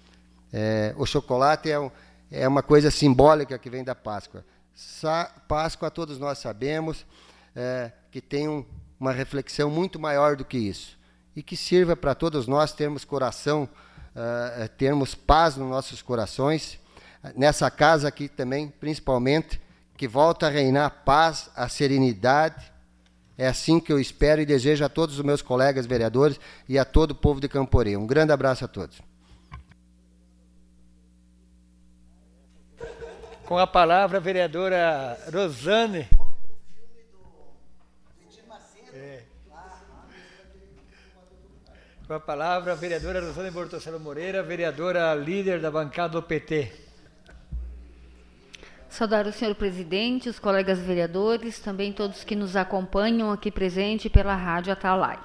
É, o chocolate é, um, é uma coisa simbólica que vem da Páscoa. Sa Páscoa, todos nós sabemos, é, que tem um, uma reflexão muito maior do que isso. E que sirva para todos nós termos coração, uh, termos paz nos nossos corações. Nessa casa aqui também, principalmente, que volta a reinar a paz, a serenidade. É assim que eu espero e desejo a todos os meus colegas vereadores e a todo o povo de Camporê. Um grande abraço a todos. Com a palavra, a vereadora Rosane. É. Com a palavra, a vereadora Rosane Bortocelo Moreira, vereadora líder da bancada do P T. Saudar o senhor presidente, os colegas vereadores, também todos que nos acompanham aqui presente pela Rádio Atalaia.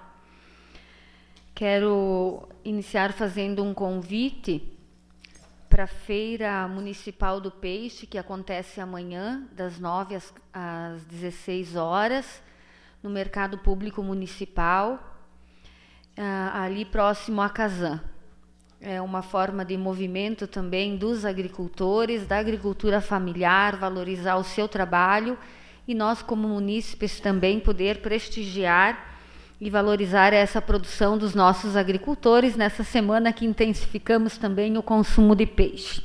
Quero iniciar fazendo um convite para a Feira Municipal do Peixe, que acontece amanhã, das nove às, às dezesseis horas, no Mercado Público Municipal, uh, ali próximo a Kazan. É uma forma de movimento também dos agricultores, da agricultura familiar, valorizar o seu trabalho e nós, como munícipes, também poder prestigiar e valorizar essa produção dos nossos agricultores nessa semana que intensificamos também o consumo de peixe.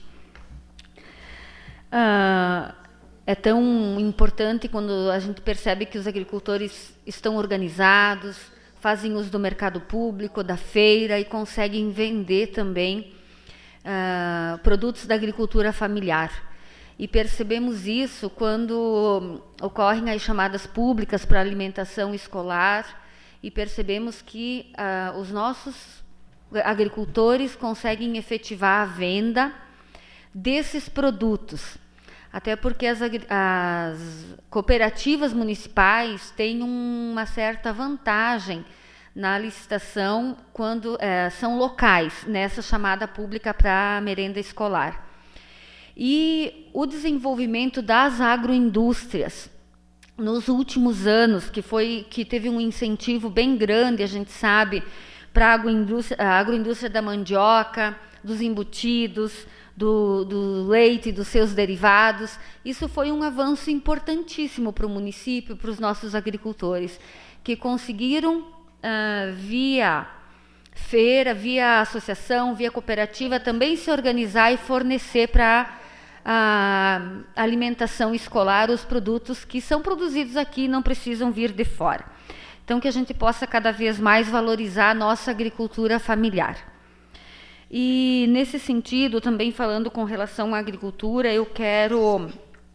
Ah, é tão importante quando a gente percebe que os agricultores estão organizados, fazem uso do mercado público, da feira e conseguem vender também uh, produtos da agricultura familiar. E percebemos isso quando ocorrem as chamadas públicas para alimentação escolar e percebemos que uh, os nossos agricultores conseguem efetivar a venda desses produtos. Até porque as, as cooperativas municipais têm uma certa vantagem na licitação quando é, são locais, nessa chamada pública para merenda escolar. E o desenvolvimento das agroindústrias, nos últimos anos, que, foi, que teve um incentivo bem grande, a gente sabe, para a agroindústria, a agroindústria da mandioca, dos embutidos, Do, do leite e dos seus derivados. Isso foi um avanço importantíssimo para o município, para os nossos agricultores, que conseguiram, uh, via feira, via associação, via cooperativa, também se organizar e fornecer para a alimentação escolar, os produtos que são produzidos aqui não precisam vir de fora. Então, que a gente possa cada vez mais valorizar a nossa agricultura familiar. E, nesse sentido, também falando com relação à agricultura, eu quero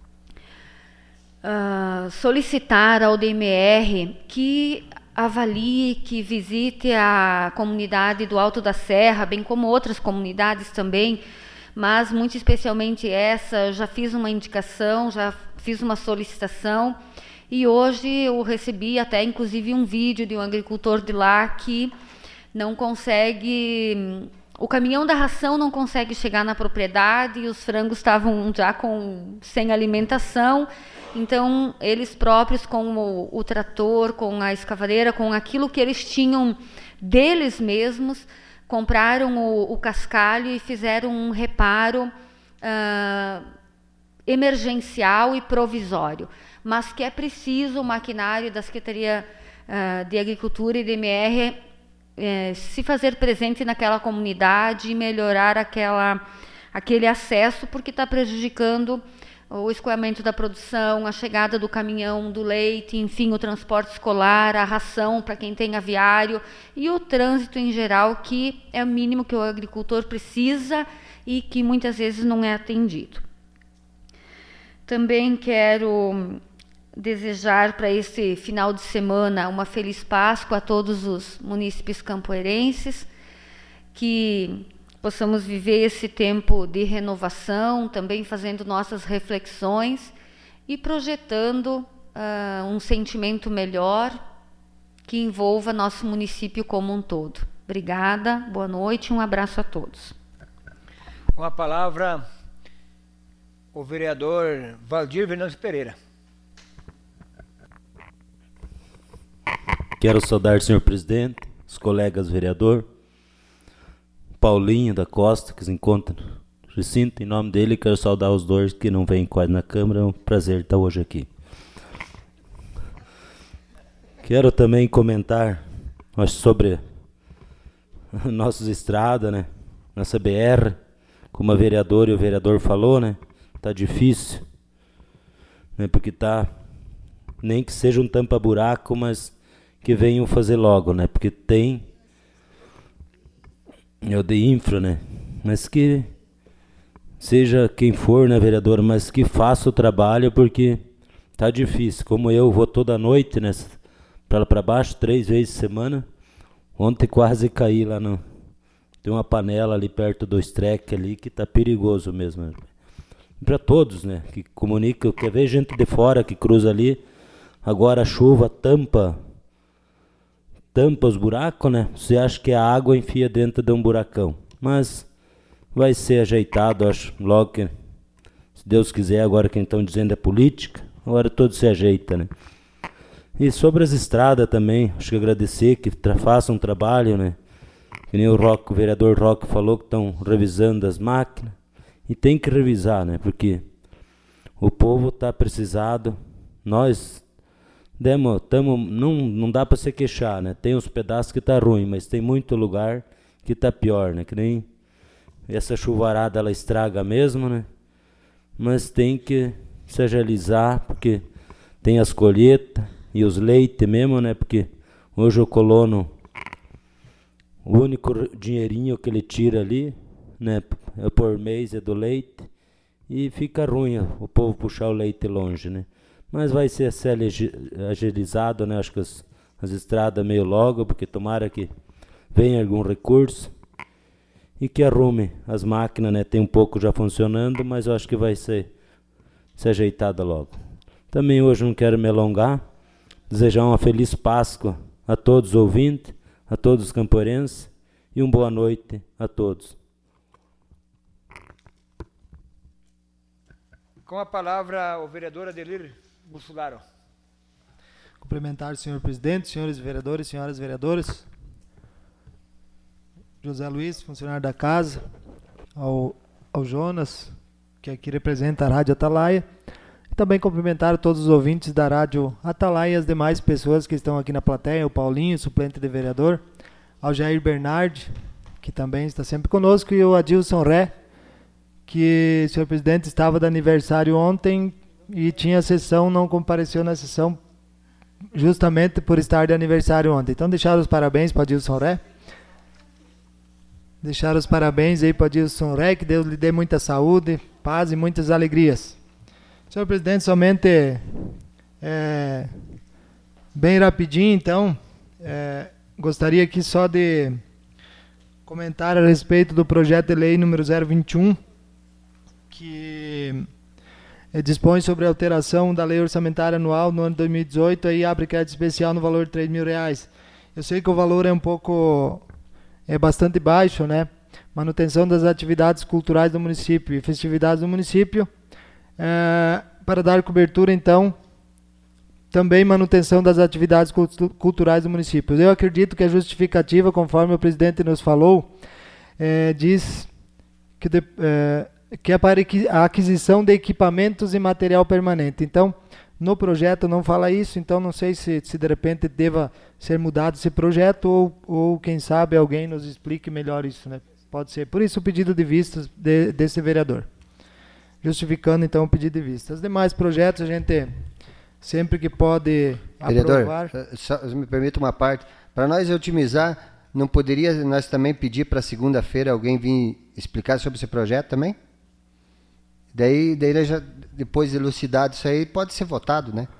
uh, solicitar ao D M R que avalie, que visite a comunidade do Alto da Serra, bem como outras comunidades também, mas muito especialmente essa. Já fiz uma indicação, já fiz uma solicitação, e hoje eu recebi até inclusive um vídeo de um agricultor de lá que não consegue, o caminhão da ração não consegue chegar na propriedade, e os frangos estavam já com, sem alimentação. Então, eles próprios, com o, o trator, com a escavadeira, com aquilo que eles tinham deles mesmos, compraram o, o cascalho e fizeram um reparo uh, emergencial e provisório. Mas que é preciso o maquinário da Secretaria uh, de Agricultura e D M R eh, se fazer presente naquela comunidade e melhorar aquela, aquele acesso, porque está prejudicando o escoamento da produção, a chegada do caminhão do leite, enfim, o transporte escolar, a ração para quem tem aviário e o trânsito em geral, que é o mínimo que o agricultor precisa e que muitas vezes não é atendido. Também quero desejar para esse final de semana uma feliz Páscoa a todos os munícipes campoerenses, que possamos viver esse tempo de renovação, também fazendo nossas reflexões e projetando uh, um sentimento melhor que envolva nosso município como um todo. Obrigada, boa noite e um abraço a todos. Com a palavra, o vereador Valdir Venâncio Pereira. Quero saudar, senhor presidente, os colegas vereador, Paulinho da Costa, que se encontra no recinto. Em nome dele, quero saudar os dois que não vêm quase na Câmara. É um prazer estar hoje aqui. Quero também comentar sobre nossas estradas, né? Nossa B R, como a vereadora e o vereador falou, né? Tá difícil, né? Porque tá, nem que seja um tampa-buraco, mas que venham fazer logo, né? Porque tem é o de infra, né? Mas que seja quem for, né, vereador, mas que faça o trabalho, porque tá difícil. Como eu vou toda noite, né, para para baixo, três vezes por semana. Ontem quase caí lá no... Tem uma panela ali perto do estreque ali que tá perigoso mesmo. Para todos, né, que comunicam, quer ver gente de fora que cruza ali. Agora a chuva tampa tampa os buracos, né? Você acha que a água enfia dentro de um buracão, mas vai ser ajeitado, acho, logo que, se Deus quiser. Agora quem estão dizendo é política, agora tudo se ajeita, né? E sobre as estradas também, acho que agradecer que tra- façam um trabalho, né? Que nem o, Roque, o vereador Roque falou, que estão revisando as máquinas, e tem que revisar, né? Porque o povo está precisado, nós Demo, tamo, não, não dá para se queixar, né? Tem uns pedaços que tá ruim, mas tem muito lugar que tá pior, né? Que nem essa chuvarada, ela estraga mesmo, né? Mas tem que se agilizar, porque tem as colheitas e os leites mesmo, né? Porque hoje o colono, o único dinheirinho que ele tira ali, né? É por mês, é do leite, e fica ruim o povo puxar o leite longe, né? Mas vai ser agilizado, né? Acho que as, as estradas meio logo, porque tomara que venha algum recurso e que arrume as máquinas, né? Tem um pouco já funcionando, mas eu acho que vai ser, ser ajeitada logo. Também hoje não quero me alongar, desejar uma feliz Páscoa a todos os ouvintes, a todos os campoerenses, e uma boa noite a todos. Com a palavra, o vereador Adelir Bussolaro. Cumprimentar o senhor presidente, senhores vereadores, senhoras vereadoras, José Luiz, funcionário da casa, ao, ao Jonas, que aqui representa a Rádio Atalaia, e também cumprimentar todos os ouvintes da Rádio Atalaia e as demais pessoas que estão aqui na plateia, o Paulinho, suplente de vereador, ao Jair Bernardi, que também está sempre conosco, e o Adilson Ré, que o senhor presidente estava de aniversário ontem e tinha sessão, não compareceu na sessão justamente por estar de aniversário ontem. Então, deixar os parabéns para Adilson Ré. Deixar os parabéns aí para Adilson Ré, que Deus lhe dê muita saúde, paz e muitas alegrias. Senhor presidente, somente é, bem rapidinho, então, é, gostaria aqui só de comentar a respeito do projeto de lei número zero vinte e um, que é, dispõe sobre a alteração da lei orçamentária anual no ano dois mil e dezoito, aí abre crédito especial no valor de três mil reais. Eu sei que o valor é um pouco, é bastante baixo, né? Manutenção das atividades culturais do município e festividades do município, é, para dar cobertura, então, também manutenção das atividades culturais do município. Eu acredito que a justificativa, conforme o presidente nos falou, é, diz que, de, é, que é para a aquisição de equipamentos e material permanente. Então, no projeto não fala isso, então não sei se, se de repente deva ser mudado esse projeto ou, ou quem sabe alguém nos explique melhor isso, né? Pode ser. Por isso o pedido de vistas de, desse vereador. Justificando então o pedido de vista. Os demais projetos a gente sempre que pode Vereador, aprovar. só, me permita uma parte. Para nós otimizar, não poderia nós também pedir para segunda-feira alguém vir explicar sobre esse projeto também? Daí, daí já, depois de elucidado isso aí, pode ser votado, né?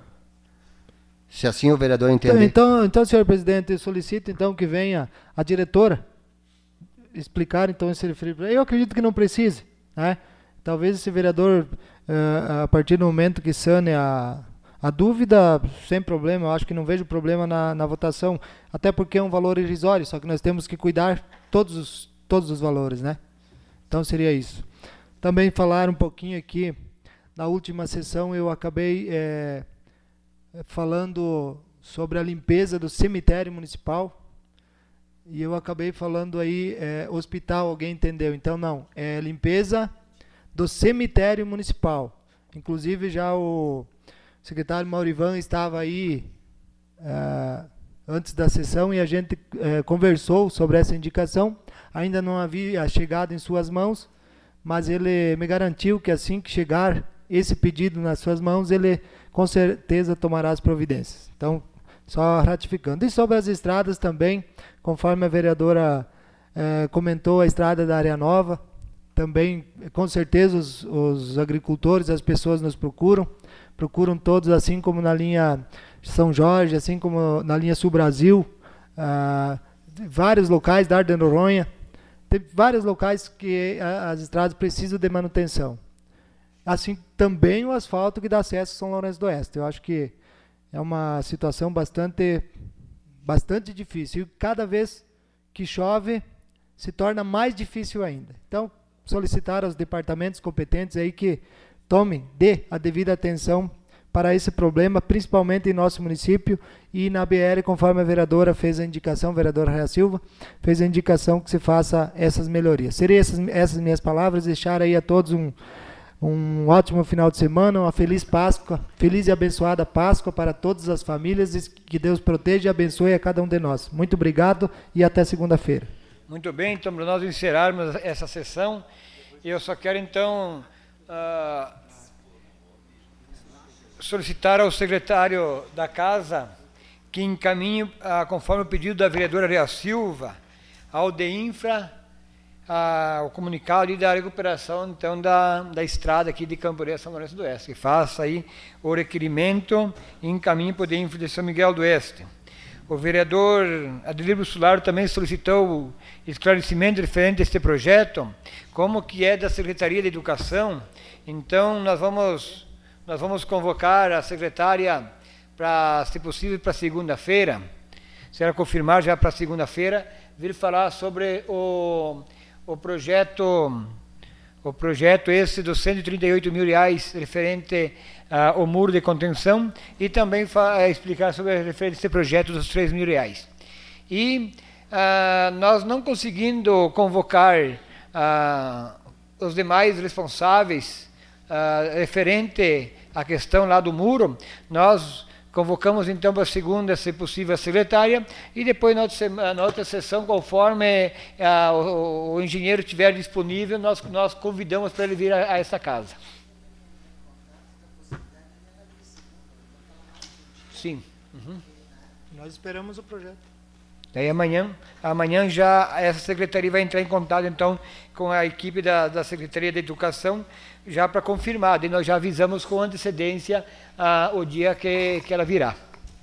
Se assim o vereador entender. Então, então, então senhor presidente, eu solicito então que venha a diretora explicar então esse referido. Eu acredito que não precise, né? Talvez esse vereador, uh, a partir do momento que sane a, a dúvida, sem problema, eu acho que não vejo problema na, na votação, até porque é um valor irrisório, só que nós temos que cuidar todos os, todos os valores, né? Então seria isso. Também falar um pouquinho aqui, na última sessão eu acabei é, falando sobre a limpeza do cemitério municipal, e eu acabei falando aí é, hospital, alguém entendeu? Então não, é limpeza do cemitério municipal. Inclusive já o secretário Maurivan estava aí uh, antes da sessão e a gente uh, conversou sobre essa indicação. Ainda não havia chegado em suas mãos, mas ele me garantiu que assim que chegar esse pedido nas suas mãos, ele com certeza tomará as providências. Então, só ratificando. E sobre as estradas também, conforme a vereadora uh, comentou, a estrada da Área Nova, também, com certeza, os, os agricultores, as pessoas nos procuram, procuram todos, assim como na linha São Jorge, assim como na linha Sul Brasil, ah, vários locais da Arden Noronha, tem vários locais que a, as estradas precisam de manutenção. Assim também o asfalto que dá acesso a São Lourenço do Oeste. Eu acho que é uma situação bastante, bastante difícil. E cada vez que chove, se torna mais difícil ainda. Então, solicitar aos departamentos competentes aí que tomem, dê a devida atenção para esse problema, principalmente em nosso município e na B R, conforme a vereadora fez a indicação, a vereadora Raia Silva, fez a indicação que se faça essas melhorias. Seriam essas, essas minhas palavras, deixar aí a todos um, um ótimo final de semana, uma feliz Páscoa, feliz e abençoada Páscoa para todas as famílias e que Deus proteja e abençoe a cada um de nós. Muito obrigado e até segunda-feira. Muito bem, então, para nós encerrarmos essa sessão, eu só quero, então, uh, solicitar ao secretário da Casa que encaminhe, uh, conforme o pedido da vereadora Raia Silva, ao DEINFRA, uh, o comunicado ali da recuperação, então, da, da estrada aqui de Camporé, São Lourenço do Oeste, que faça aí o requerimento e encaminhe para o DEINFRA de São Miguel do Oeste. O vereador Adelírio Solaro também solicitou esclarecimento referente a este projeto, como que é da Secretaria de Educação. Então, nós vamos, nós vamos convocar a secretária, para, se possível, para segunda-feira, se ela confirmar já para segunda-feira, vir falar sobre o, o projeto, o projeto esse dos cento e trinta e oito mil reais referente Uh, o muro de contenção e também uh, explicar sobre a referência a esse projeto dos três mil reais. E uh, nós não conseguindo convocar uh, os demais responsáveis uh, referente à questão lá do muro, nós Convocamos então para a segunda, se possível, a secretária, e depois na outra, na outra sessão, conforme a, o, o engenheiro estiver disponível, nós, nós convidamos para ele vir a, a essa casa. Sim. Uhum. Nós esperamos o projeto. Daí amanhã, amanhã já essa secretaria vai entrar em contato então com a equipe da, da Secretaria de Educação, já para confirmar, daí nós já avisamos com antecedência ah, o dia que, que ela virá.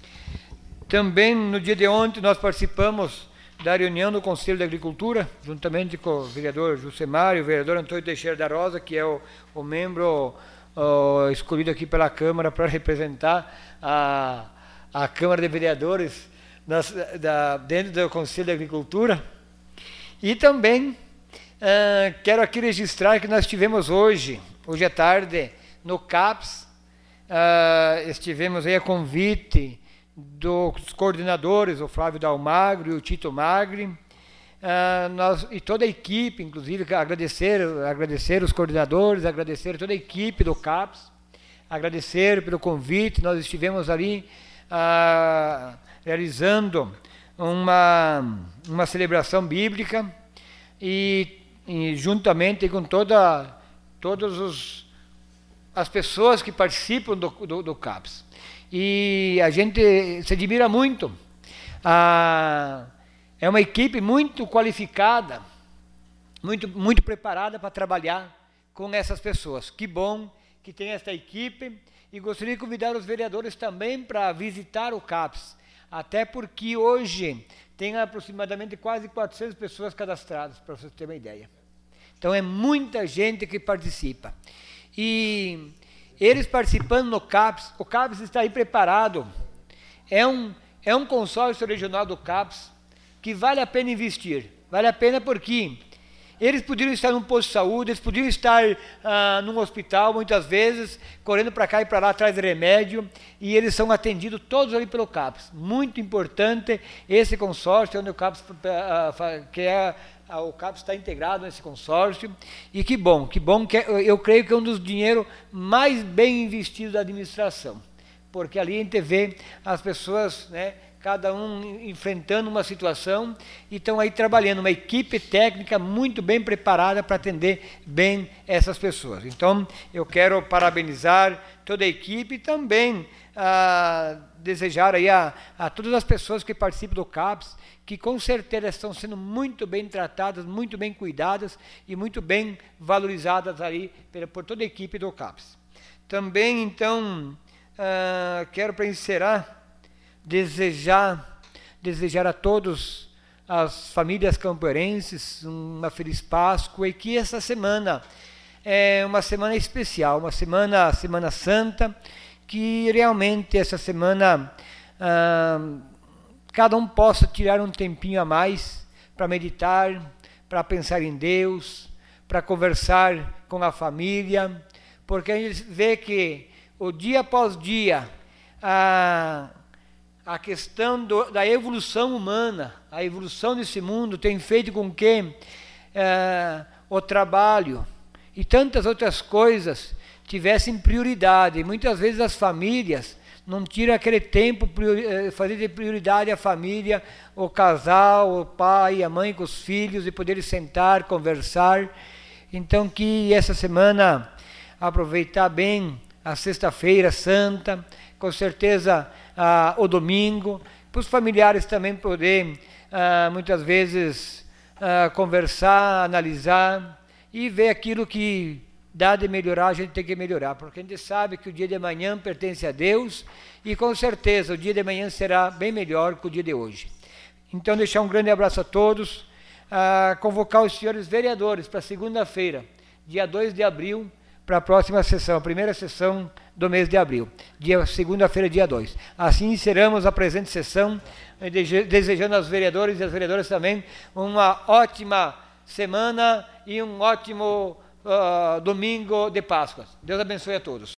Também no dia de ontem nós participamos da reunião do Conselho da Agricultura, juntamente com o vereador Jusemar e o vereador Antônio Teixeira da Rosa, que é o, o membro o, escolhido aqui pela Câmara para representar a, a Câmara de Vereadores nas, da, dentro do Conselho da Agricultura. E também Uh, quero aqui registrar que nós tivemos hoje, hoje à tarde, no CAPS, uh, estivemos aí a convite dos coordenadores, o Flávio Dalmagro e o Tito Magri, uh, nós, e toda a equipe, inclusive agradecer, agradecer os coordenadores, agradecer toda a equipe do CAPS, agradecer pelo convite. Nós estivemos ali uh, realizando uma, uma celebração bíblica, e E juntamente com toda, todas os, as pessoas que participam do, do, do CAPS. E a gente se admira muito. Ah, é uma equipe muito qualificada, muito, muito preparada para trabalhar com essas pessoas. Que bom que tem esta equipe. E gostaria de convidar os vereadores também para visitar o CAPS. Até porque hoje tem aproximadamente quase quatrocentas pessoas cadastradas, para vocês terem uma ideia. Então é muita gente que participa. E eles participando no CAPS, o CAPS está aí preparado. É um, é um consórcio regional do CAPS que vale a pena investir. Vale a pena porque eles poderiam estar num posto de saúde, eles poderiam estar ah, num hospital, muitas vezes, correndo para cá e para lá atrás de remédio, e eles são atendidos todos ali pelo CAPS. Muito importante esse consórcio, onde o CAPS, ah, que é, ah, o CAPS está integrado nesse consórcio, e que bom, que bom, que eu creio que é um dos dinheiros mais bem investidos da administração, porque ali a gente vê as pessoas, né, cada um enfrentando uma situação, e estão aí trabalhando, uma equipe técnica muito bem preparada para atender bem essas pessoas. Então, eu quero parabenizar toda a equipe e também ah, desejar aí a, a todas as pessoas que participam do CAPS, que com certeza estão sendo muito bem tratadas, muito bem cuidadas e muito bem valorizadas aí por, por toda a equipe do CAPS. Também, então, ah, quero para encerrar, desejar, desejar a todos as famílias campoerenses uma feliz Páscoa, e que essa semana é uma semana especial, uma semana, Semana Santa, que realmente essa semana ah, cada um possa tirar um tempinho a mais para meditar, para pensar em Deus, para conversar com a família, porque a gente vê que o dia após dia a A questão do, da evolução humana, a evolução desse mundo tem feito com que é, o trabalho e tantas outras coisas tivessem prioridade. E muitas vezes as famílias não tiram aquele tempo, priori, fazer de prioridade a família, o casal, o pai, a mãe com os filhos, e poderem sentar, conversar. Então, que essa semana aproveitar bem a Sexta-feira Santa, com certeza ah, o domingo, para os familiares também poderem ah, muitas vezes ah, conversar, analisar e ver aquilo que dá de melhorar, a gente tem que melhorar, porque a gente sabe que o dia de amanhã pertence a Deus, e com certeza o dia de amanhã será bem melhor que o dia de hoje. Então, deixar um grande abraço a todos, ah, convocar os senhores vereadores para segunda-feira, dia dois de abril, para a próxima sessão, a primeira sessão do mês de abril, dia, segunda-feira, dia dois. Assim encerramos a presente sessão, desejando aos vereadores e às vereadoras também uma ótima semana e um ótimo uh, domingo de Páscoa. Deus abençoe a todos.